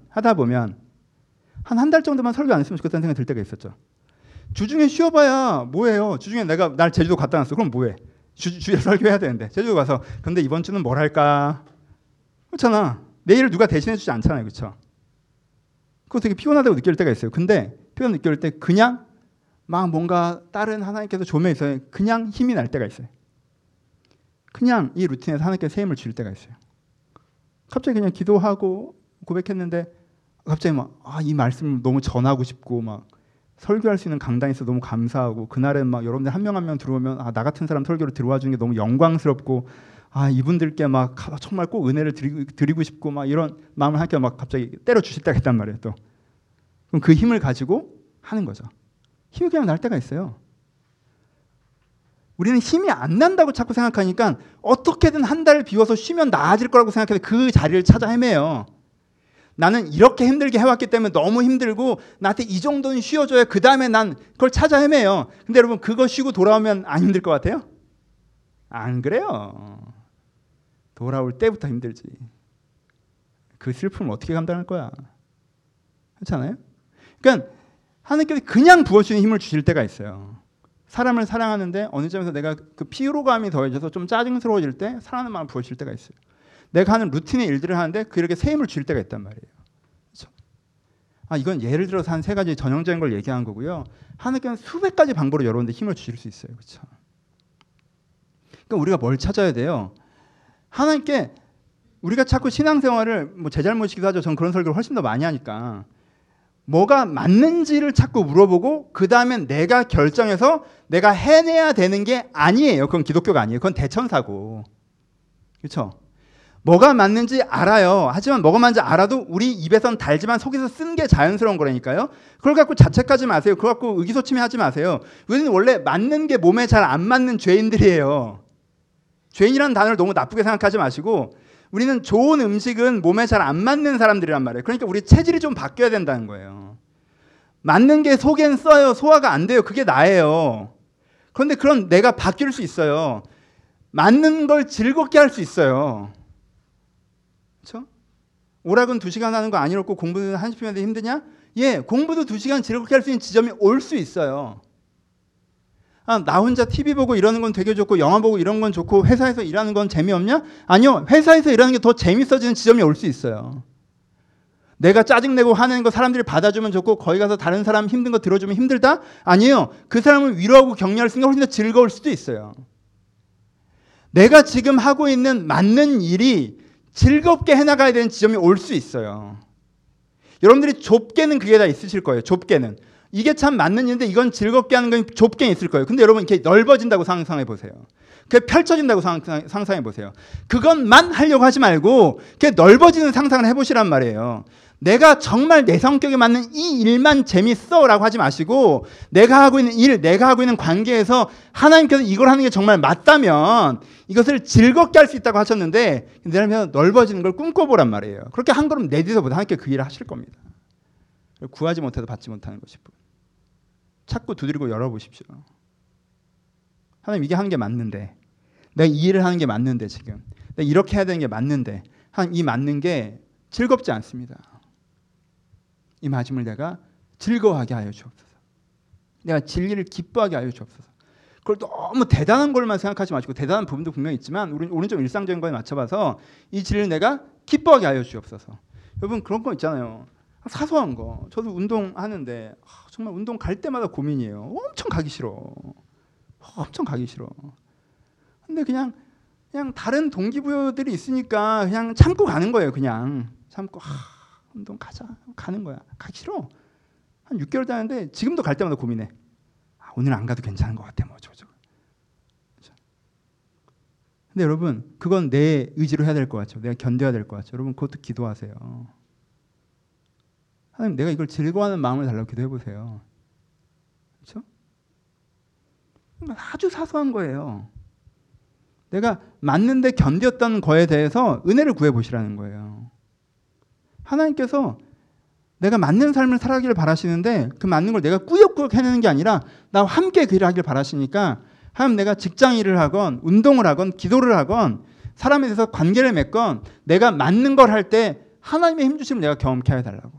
한 달 정도만 설교 안 했으면 좋겠다는 생각이 들 때가 있었죠. 주중에 쉬어봐야 뭐예요? 주중에 내가 날 제주도 갔다 왔어. 그럼 뭐해? 주에 설교해야 되는데 제주도 가서 근데 이번 주는 뭘 할까? 그렇잖아. 내일을 누가 대신해 주지 않잖아요. 그렇죠? 그거 되게 피곤하다고 느낄 때가 있어요. 근데 피곤 느낄 때 그냥 막 뭔가 다른 하나님께서 조명이 있어요. 그냥 힘이 날 때가 있어요. 그냥 이 루틴에서 하나님께서 새 힘을 줄 때가 있어요. 갑자기 그냥 기도하고 고백했는데 갑자기 막 이 말씀을 너무 전하고 싶고 막 설교할 수 있는 강당에 있어 너무 감사하고 그날은 막 여러분들 한 명 한 명 들어오면 나 같은 사람 설교를 들어와 주는 게 너무 영광스럽고 이분들께 막 정말 꼭 은혜를 드리고 싶고 막 이런 마음을 하니까 막 갑자기 때려 주실 때가 있단 말이에요. 또 그럼 그 힘을 가지고 하는 거죠. 힘이 그냥 날 때가 있어요. 우리는 힘이 안 난다고 자꾸 생각하니까 어떻게든 한 달을 비워서 쉬면 나아질 거라고 생각해서 그 자리를 찾아 헤매요. 나는 이렇게 힘들게 해왔기 때문에 너무 힘들고 나한테 이 정도는 쉬어줘야 그 다음에 난 그걸 찾아 헤매요. 근데 여러분 그거 쉬고 돌아오면 안 힘들 것 같아요? 안 그래요. 돌아올 때부터 힘들지. 그 슬픔을 어떻게 감당할 거야? 그렇잖아요? 그러니까 하나님께서 그냥 부어주시는 힘을 주실 때가 있어요. 사람을 사랑하는데 어느 점에서 내가 그 피로감이 더해져서 좀 짜증스러워질 때 사랑하는 마음을 부어주실 때가 있어요. 내가 하는 루틴의 일들을 하는데 그렇게 새 힘을 줄 때가 있단 말이에요. 그렇죠? 이건 예를 들어서 한 3가지 전형적인 걸 얘기한 거고요. 하나님께는 수백 가지 방법으로 여러분들 힘을 주실 수 있어요. 그렇죠? 그러니까 우리가 뭘 찾아야 돼요? 하나님께 우리가 자꾸 신앙생활을 제 잘못이기도 하죠. 전 그런 설교를 훨씬 더 많이 하니까 뭐가 맞는지를 자꾸 물어보고 그 다음에 내가 결정해서 내가 해내야 되는 게 아니에요. 그건 기독교가 아니에요. 그건 대천사고. 그렇죠? 뭐가 맞는지 알아요. 하지만 뭐가 맞는지 알아도 우리 입에선 달지만 속에서 쓴 게 자연스러운 거라니까요. 그걸 갖고 자책하지 마세요. 그걸 갖고 의기소침해하지 마세요. 우리는 원래 맞는 게 몸에 잘 안 맞는 죄인들이에요. 죄인이라는 단어를 너무 나쁘게 생각하지 마시고 우리는 좋은 음식은 몸에 잘 안 맞는 사람들이란 말이에요. 그러니까 우리 체질이 좀 바뀌어야 된다는 거예요. 맞는 게 속엔 써요. 소화가 안 돼요. 그게 나예요. 그런데 그런 내가 바뀔 수 있어요. 맞는 걸 즐겁게 할 수 있어요. 그렇죠? 오락은 2시간 하는 거 안 이렇고 공부는 1시간 하는데 힘드냐? 예, 공부도 2시간 즐겁게 할 수 있는 지점이 올 수 있어요. 나 혼자 TV 보고 이러는 건 되게 좋고 영화 보고 이런 건 좋고 회사에서 일하는 건 재미없냐? 아니요. 회사에서 일하는 게 더 재밌어지는 지점이 올 수 있어요. 내가 짜증내고 화내는 거 사람들이 받아주면 좋고 거기 가서 다른 사람 힘든 거 들어주면 힘들다? 아니에요. 그 사람을 위로하고 격려할 수 있는 게 훨씬 더 즐거울 수도 있어요. 내가 지금 하고 있는 맞는 일이 즐겁게 해나가야 되는 지점이 올 수 있어요. 여러분들이 좁게는 그게 다 있으실 거예요. 좁게는. 이게 참 맞는 일인데 이건 즐겁게 하는 건 좁게 있을 거예요. 근데 여러분 이렇게 넓어진다고 상상해 보세요. 그게 펼쳐진다고 상상해 보세요. 그것만 하려고 하지 말고 그게 넓어지는 상상을 해보시란 말이에요. 내가 정말 내 성격에 맞는 이 일만 재밌어 라고 하지 마시고 내가 하고 있는 일, 내가 하고 있는 관계에서 하나님께서 이걸 하는 게 정말 맞다면 이것을 즐겁게 할 수 있다고 하셨는데 내가 넓어지는 걸 꿈꿔보란 말이에요. 그렇게 한 걸음 내딛어보다 하나님께 그 일을 하실 겁니다. 구하지 못해도 받지 못하는 것이 자꾸 두드리고 열어보십시오. 하나님 이게 하는 게 맞는데 내가 이 일을 하는 게 맞는데 지금 내가 이렇게 해야 되는 게 맞는데 하나님 이 맞는 게 즐겁지 않습니다. 이 맞음을 내가 즐거워하게 하여 주옵소서. 내가 진리를 기뻐하게 하여 주옵소서. 그걸 너무 대단한 걸만 생각하지 마시고 대단한 부분도 분명히 있지만 우리는 좀 일상적인 거에 맞춰봐서 이 진리를 내가 기뻐하게 하여 주옵소서. 여러분 그런 거 있잖아요. 사소한 거. 저도 운동하는데 정말 운동 갈 때마다 고민이에요. 엄청 가기 싫어. 엄청 가기 싫어. 근데 그냥 다른 동기부여들이 있으니까 그냥 참고 가는 거예요. 그냥 참고 운동 가자. 가는 거야. 가기 싫어. 한 6개월 다녔는데 지금도 갈 때마다 고민해. 오늘 안 가도 괜찮은 것 같아. 근데 여러분 그건 내 의지로 해야 될 것 같죠. 내가 견뎌야 될 것 같죠. 여러분 그것도 기도하세요. 하나님 내가 이걸 즐거워하는 마음을 달라고 기도해 보세요. 그렇죠? 아주 사소한 거예요. 내가 맞는데 견뎠던 거에 대해서 은혜를 구해 보시라는 거예요. 하나님께서 내가 맞는 삶을 살아가기를 바라시는데 그 맞는 걸 내가 꾸역꾸역 해내는 게 아니라 나와 함께 그 일을 하길 바라시니까 하나님 내가 직장 일을 하건 운동을 하건 기도를 하건 사람에 대해서 관계를 맺건 내가 맞는 걸 할 때 하나님의 힘주심을 내가 경험케 해달라고.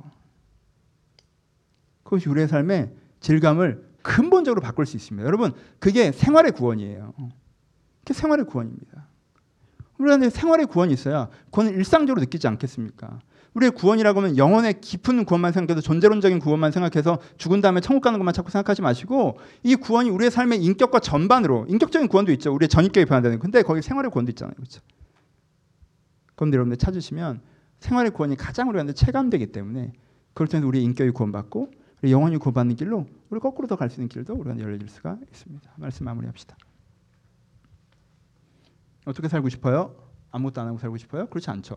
그것이 우리의 삶의 질감을 근본적으로 바꿀 수 있습니다. 여러분 그게 생활의 구원이에요. 그게 생활의 구원입니다. 우리한테 생활의 구원이 있어야 구원을 일상적으로 느끼지 않겠습니까? 우리의 구원이라고 하면 영혼의 깊은 구원만 생각해서 존재론적인 구원만 생각해서 죽은 다음에 천국 가는 것만 자꾸 생각하지 마시고 이 구원이 우리의 삶의 인격과 전반으로 인격적인 구원도 있죠. 우리의 전인격이 변화되는. 근데 거기 생활의 구원도 있잖아요. 그렇죠? 그런데 여러분들 찾으시면 생활의 구원이 가장 우리한테 체감되기 때문에 그럴 때는 우리의 인격이 구원받고 우리 영혼이 구원받는 길로 우리 거꾸로 더 갈 수 있는 길도 우리가 열려질 수가 있습니다. 말씀 마무리합시다. 어떻게 살고 싶어요? 아무것도 안 하고 살고 싶어요? 그렇지 않죠.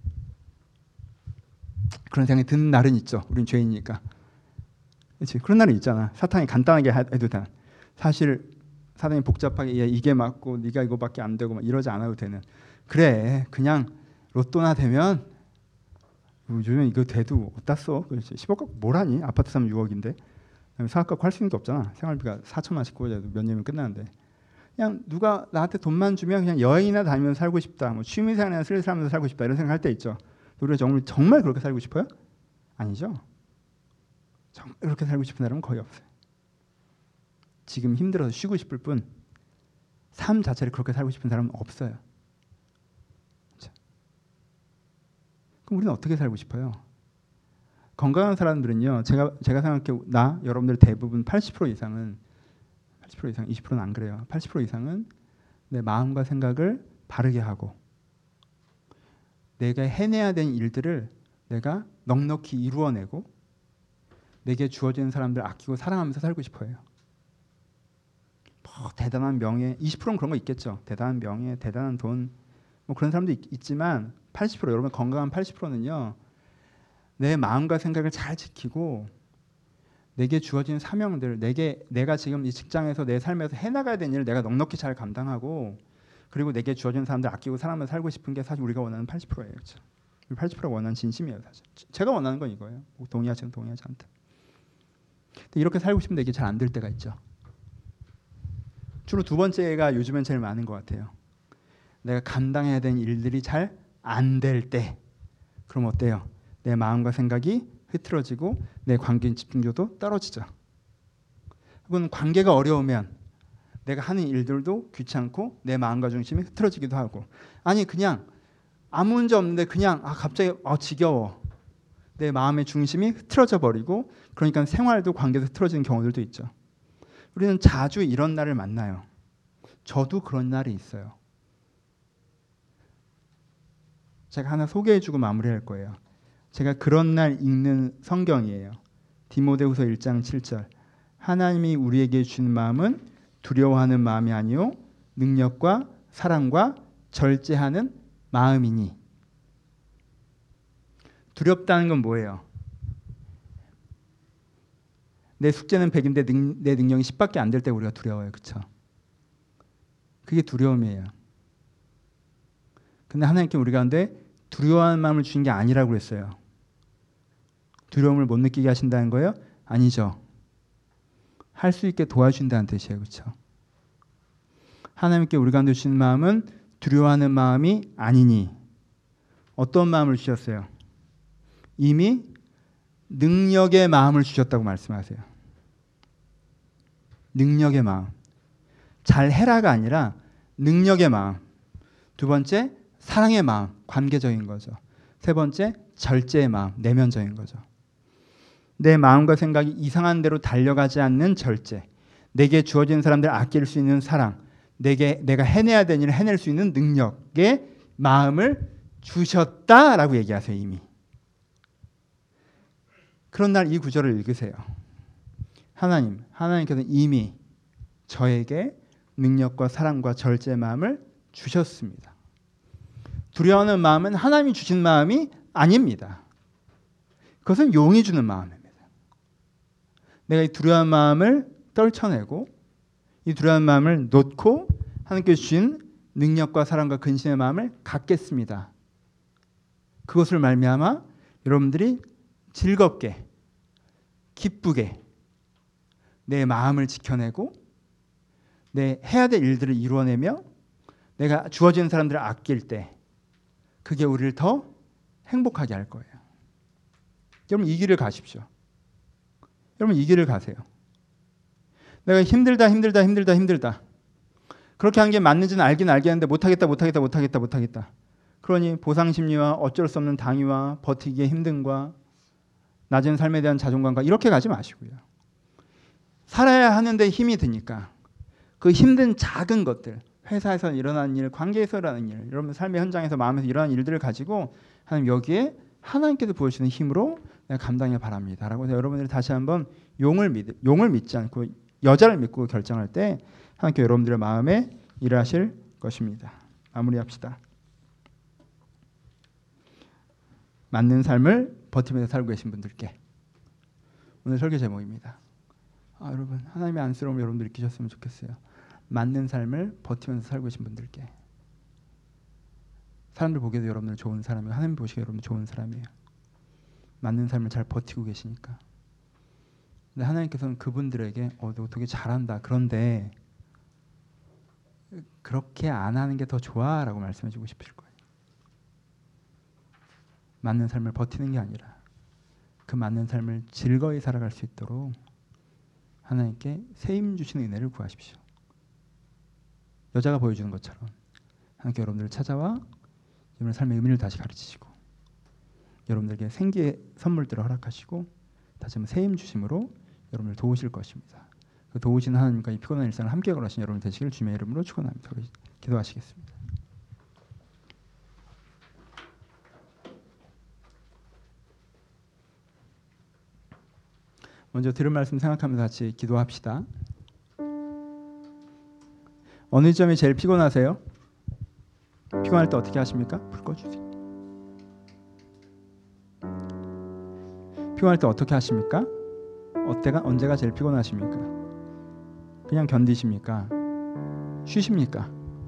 그런 생각이 드는 날은 있죠. 우린 죄인이니까. 그렇지? 그런 날은 있잖아. 사탄이 간단하게 해도 돼. 사실 사탄이 복잡하게 이게 맞고 네가 이거밖에 안 되고 막 이러지 않아도 되는. 그래 그냥 로또나 되면 요즘에 이거 돼도 어디다 써? 10억 갖고 뭘 하니? 아파트 사면 6억인데 사업 갖고 할 수 있는 게 없잖아. 생활비가 4천만씩 구워져도 몇 년이면 끝나는데 그냥 누가 나한테 돈만 주면 그냥 여행이나 다니면서 살고 싶다. 뭐 취미생활이나 스트레스 하면서 살고 싶다. 이런 생각할 때 있죠. 우리가 정말 그렇게 살고 싶어요? 아니죠. 정말 그렇게 살고 싶은 사람은 거의 없어요. 지금 힘들어서 쉬고 싶을 뿐 삶 자체를 그렇게 살고 싶은 사람은 없어요. 그렇죠? 그럼 우리는 어떻게 살고 싶어요? 건강한 사람들은요. 제가 생각해 여러분들 대부분 80% 이상은 20%는 안 그래요. 80% 이상은 내 마음과 생각을 바르게 하고 내가 해내야 되는 일들을 내가 넉넉히 이루어내고 내게 주어지는 사람들 아끼고 사랑하면서 살고 싶어요. 뭐 대단한 명예, 20%는 그런 거 있겠죠. 대단한 명예, 대단한 돈, 뭐 그런 사람도 있지만 80% 여러분 건강한 80%는요. 내 마음과 생각을 잘 지키고 내게 주어진 사명들, 내가 지금 이 직장에서 내 삶에서 해나가야 되는 일을 내가 넉넉히 잘 감당하고 그리고 내게 주어진 사람들 아끼고 사랑하면서 살고 싶은 게 사실 우리가 원하는 80%예요. 그렇죠? 80%가 원하는 진심이에요. 사실 제가 원하는 건 이거예요. 동의하시든 동의하지 않든. 근데 이렇게 살고 싶은데 이게 잘 안 될 때가 있죠. 주로 두 번째가 요즘엔 제일 많은 것 같아요. 내가 감당해야 되는 일들이 잘 안 될 때 그럼 어때요? 내 마음과 생각이 흐트러지고 내 관계 집중도도 떨어지죠. 혹은 관계가 어려우면 내가 하는 일들도 귀찮고 내 마음과 중심이 흐트러지기도 하고 아니 그냥 아무 문제 없는데 그냥 갑자기 지겨워. 내 마음의 중심이 흐트러져 버리고 그러니까 생활도 관계도 흐트러지는 경우들도 있죠. 우리는 자주 이런 날을 만나요. 저도 그런 날이 있어요. 제가 하나 소개해주고 마무리할 거예요. 제가 그런 날 읽는 성경이에요. 디모데후서 1장 7절. 하나님이 우리에게 주신 마음은 두려워하는 마음이 아니요 능력과 사랑과 절제하는 마음이니. 두렵다는 건 뭐예요? 내 숙제는 100인데 내 능력이 10밖에 안 될 때 우리가 두려워요. 그렇죠? 그게 두려움이에요. 근데 하나님께 우리 가운데 두려워하는 마음을 주신 게 아니라고 그랬어요. 두려움을 못 느끼게 하신다는 거예요? 아니죠. 할 수 있게 도와준다는 뜻이에요. 그렇죠? 하나님께 우리 가운데 주신 마음은 두려워하는 마음이 아니니 어떤 마음을 주셨어요? 이미 능력의 마음을 주셨다고 말씀하세요. 능력의 마음. 잘해라가 아니라 능력의 마음. 두 번째, 사랑의 마음, 관계적인 거죠. 세 번째, 절제의 마음, 내면적인 거죠. 내 마음과 생각이 이상한 대로 달려가지 않는 절제, 내게 주어진 사람들 아낄 수 있는 사랑, 내가 해내야 되는 일을 해낼 수 있는 능력의 마음을 주셨다라고 얘기하세요. 이미. 그런 날 이 구절을 읽으세요. 하나님께서는 이미 저에게 능력과 사랑과 절제의 마음을 주셨습니다. 두려워하는 마음은 하나님이 주신 마음이 아닙니다. 그것은 용이 주는 마음입니다. 내가 이 두려운 마음을 떨쳐내고 이 두려운 마음을 놓고 하나님께 주신 능력과 사랑과 근신의 마음을 갖겠습니다. 그것을 말미암아 여러분들이 즐겁게 기쁘게 내 마음을 지켜내고 내 해야 될 일들을 이루어내며 내가 주어진 사람들을 아낄 때 그게 우리를 더 행복하게 할 거예요. 여러분 이 길을 가십시오. 여러분 이 길을 가세요. 내가 힘들다. 그렇게 하는 게 맞는지는 알긴 알겠는데 못하겠다. 그러니 보상심리와 어쩔 수 없는 당위와 버티기의 힘듦과 낮은 삶에 대한 자존감과 이렇게 가지 마시고요. 살아야 하는데 힘이 드니까 그 힘든 작은 것들, 회사에서 일어나는 일, 관계에서 일어나는 일, 여러분 삶의 현장에서 마음에서 일어나는 일들을 가지고 하나님 여기에 하나님께서 부어주시는 힘으로 내가 감당해 바랍니다. 라고 해서 여러분들이 다시 한번 용을 믿지 않고 여자를 믿고 결정할 때 하나님께 여러분들의 마음에 일하실 것입니다. 마무리합시다. 맞는 삶을 버티면서 살고 계신 분들께 오늘 설교 제목입니다. 여러분 하나님의 안쓰러움을 여러분들 느끼셨으면 좋겠어요. 맞는 삶을 버티면서 살고 계신 분들께 사람들 보기에도 여러분들 좋은 사람이고 하나님 보시기에 여러분들 좋은 사람이에요. 맞는 삶을 잘 버티고 계시니까. 근데 하나님께서는 그분들에게 너 되게 잘한다. 그런데 그렇게 안 하는 게 더 좋아 라고 말씀해 주고 싶으실 거예요. 맞는 삶을 버티는 게 아니라 그 맞는 삶을 즐거이 살아갈 수 있도록 하나님께 세임 주시는 은혜를 구하십시오. 여자가 보여주는 것처럼 하나님께 여러분들을 찾아와 여러분의 삶의 의미를 다시 가르치시고 여러분들에게 생기의 선물들을 허락하시고 다시 한번 세임 주심으로 여러분을 도우실 것입니다. 그 도우시는 하나님과 이 피곤한 일상을 함께 걸으신 여러분 되시길 주님의 이름으로 축원합니다. 기도하시겠습니다. 먼저 들은 말씀 생각하면서 같이 기도합시다. 어느 점이 제일 피곤하세요? 피곤할 때 어떻게 하십니까? 불 꺼주세요. 피곤할 때 어떻게 하십니까? 언제가 제일 피곤하십니까? 그냥 견디십니까? 쉬십니까?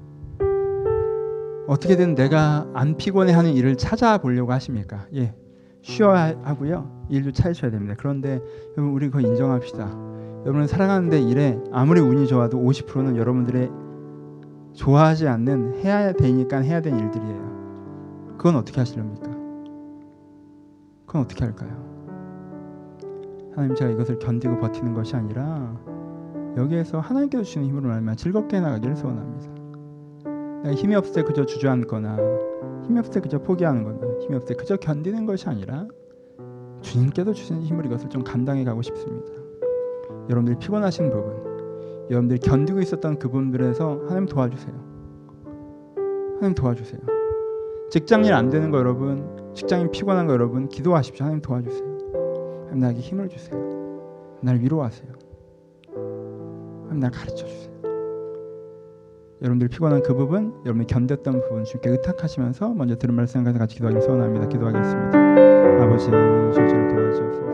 어떻게든 내가 안 피곤해하는 일을 찾아보려고 하십니까? 예, 쉬어야 하고요. 일도 찾으셔야 됩니다. 그런데 여러분, 우리 그거 인정합시다. 여러분은 살아가는데 일에 아무리 운이 좋아도 50%는 여러분들의 좋아하지 않는 해야 되니까 해야 되는 일들이에요. 그건 어떻게 하시렵니까? 그건 어떻게 할까요? 하나님, 제가 이것을 견디고 버티는 것이 아니라 여기에서 하나님께서 주시는 힘으로 말미암아 즐겁게 나가기를 소원합니다. 내가 힘이 없을 때 그저 주저앉거나 힘이 없을 때 그저 포기하는 거나 힘이 없을 때 그저 견디는 것이 아니라 주님께서 주시는 힘으로 이것을 좀 감당해 가고 싶습니다. 여러분들이 피곤하신 부분, 여러분들이 견디고 있었던 그 부분들에서 하나님 도와주세요. 하나님 도와주세요. 직장일 안 되는 거 여러분, 직장인 피곤한 거 여러분, 기도하십시오. 하나님 도와주세요. 하나님 나에게 힘을 주세요. 날 위로하세요. 하나님 날 가르쳐주세요. 여러분들이 피곤한 그 부분, 여러분이 견뎠던 부분 주님께 의탁하시면서 먼저 들은 말씀 생각해서 같이 기도하기를 소원합니다. 기도하겠습니다. 아버지, 저를 도와주옵소서.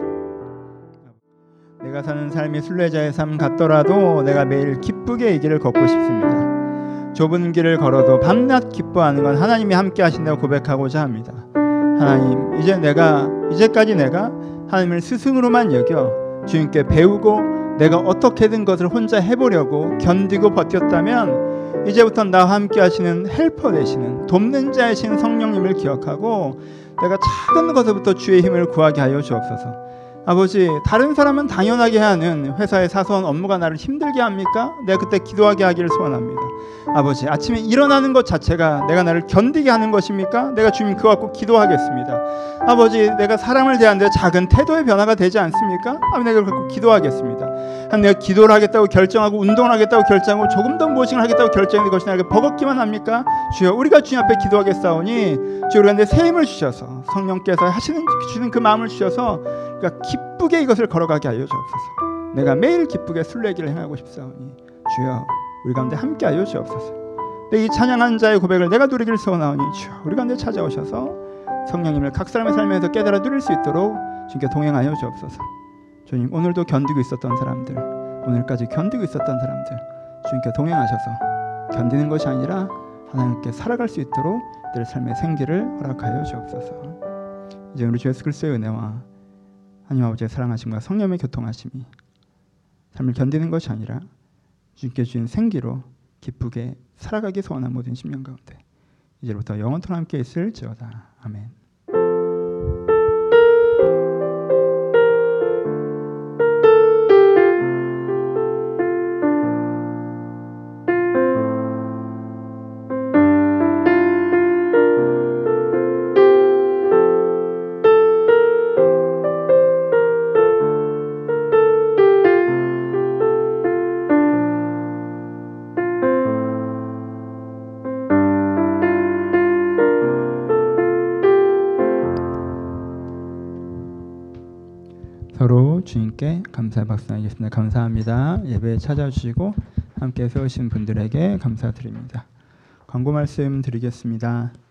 내가 사는 삶이 순례자의 삶 같더라도 내가 매일 기쁘게 이 길을 걷고 싶습니다. 좁은 길을 걸어도 밤낮 기뻐하는 건 하나님이 함께 하신다고 고백하고자 합니다. 하나님, 이제까지 내가 하나님을 스승으로만 여겨 주님께 배우고 내가 어떻게든 것을 혼자 해보려고 견디고 버텼다면 이제부터 나와 함께 하시는 헬퍼 되시는 돕는 자이신 성령님을 기억하고 내가 작은 것에부터 주의 힘을 구하게 하여 주옵소서. 아버지, 다른 사람은 당연하게 하는 회사의 사소한 업무가 나를 힘들게 합니까? 내가 그때 기도하게 하기를 소원합니다. 아버지, 아침에 일어나는 것 자체가 내가 나를 견디게 하는 것입니까? 내가 주님 그거 갖고 기도하겠습니다. 아버지, 내가 사람을 대하는데 작은 태도의 변화가 되지 않습니까? 아버지, 내가 그걸 갖고 기도하겠습니다. 내가 기도를 하겠다고 결정하고 운동을 하겠다고 결정하고 조금 더 무엇을 하겠다고 결정하는 것이 나에게 버겁기만 합니까? 주여, 우리가 주님 앞에 기도하겠사오니 주여, 우리가 내 새 힘을 주셔서 성령께서 주시는 그 마음을 주셔서 그러니까 기쁘게 이것을 걸어가게 하여 주옵소서. 내가 매일 기쁘게 순례길을 행하고 싶사오니 주여, 우리 가운데 함께 하여 주옵소서. 내 이 찬양한 자의 고백을 내가 누리기를 소원하오니 주여, 우리 가운데 찾아오셔서 성령님을 각 사람의 삶에서 깨달아 누릴 수 있도록 주님께 동행하여 주옵소서. 주님, 오늘도 견디고 있었던 사람들, 오늘까지 견디고 있었던 사람들 주님께 동행하셔서 견디는 것이 아니라 하나님께 살아갈 수 있도록 내 삶의 생기를 허락하여 주옵소서. 이제 우리 주 예수 그리스도의 은혜와 하나님 아버지의 사랑하심과 성령의 교통하심이 삶을 견디는 것이 아니라 주님께 주신 생기로 기쁘게 살아가기 소원한 모든 심령 가운데 이제부터 영원토록 함께 있을지어다. 아멘. 서로 주님께 감사의 박수 드리겠습니다. 감사합니다. 예배에 찾아주시고 함께 세우신 분들에게 감사드립니다. 광고 말씀 드리겠습니다.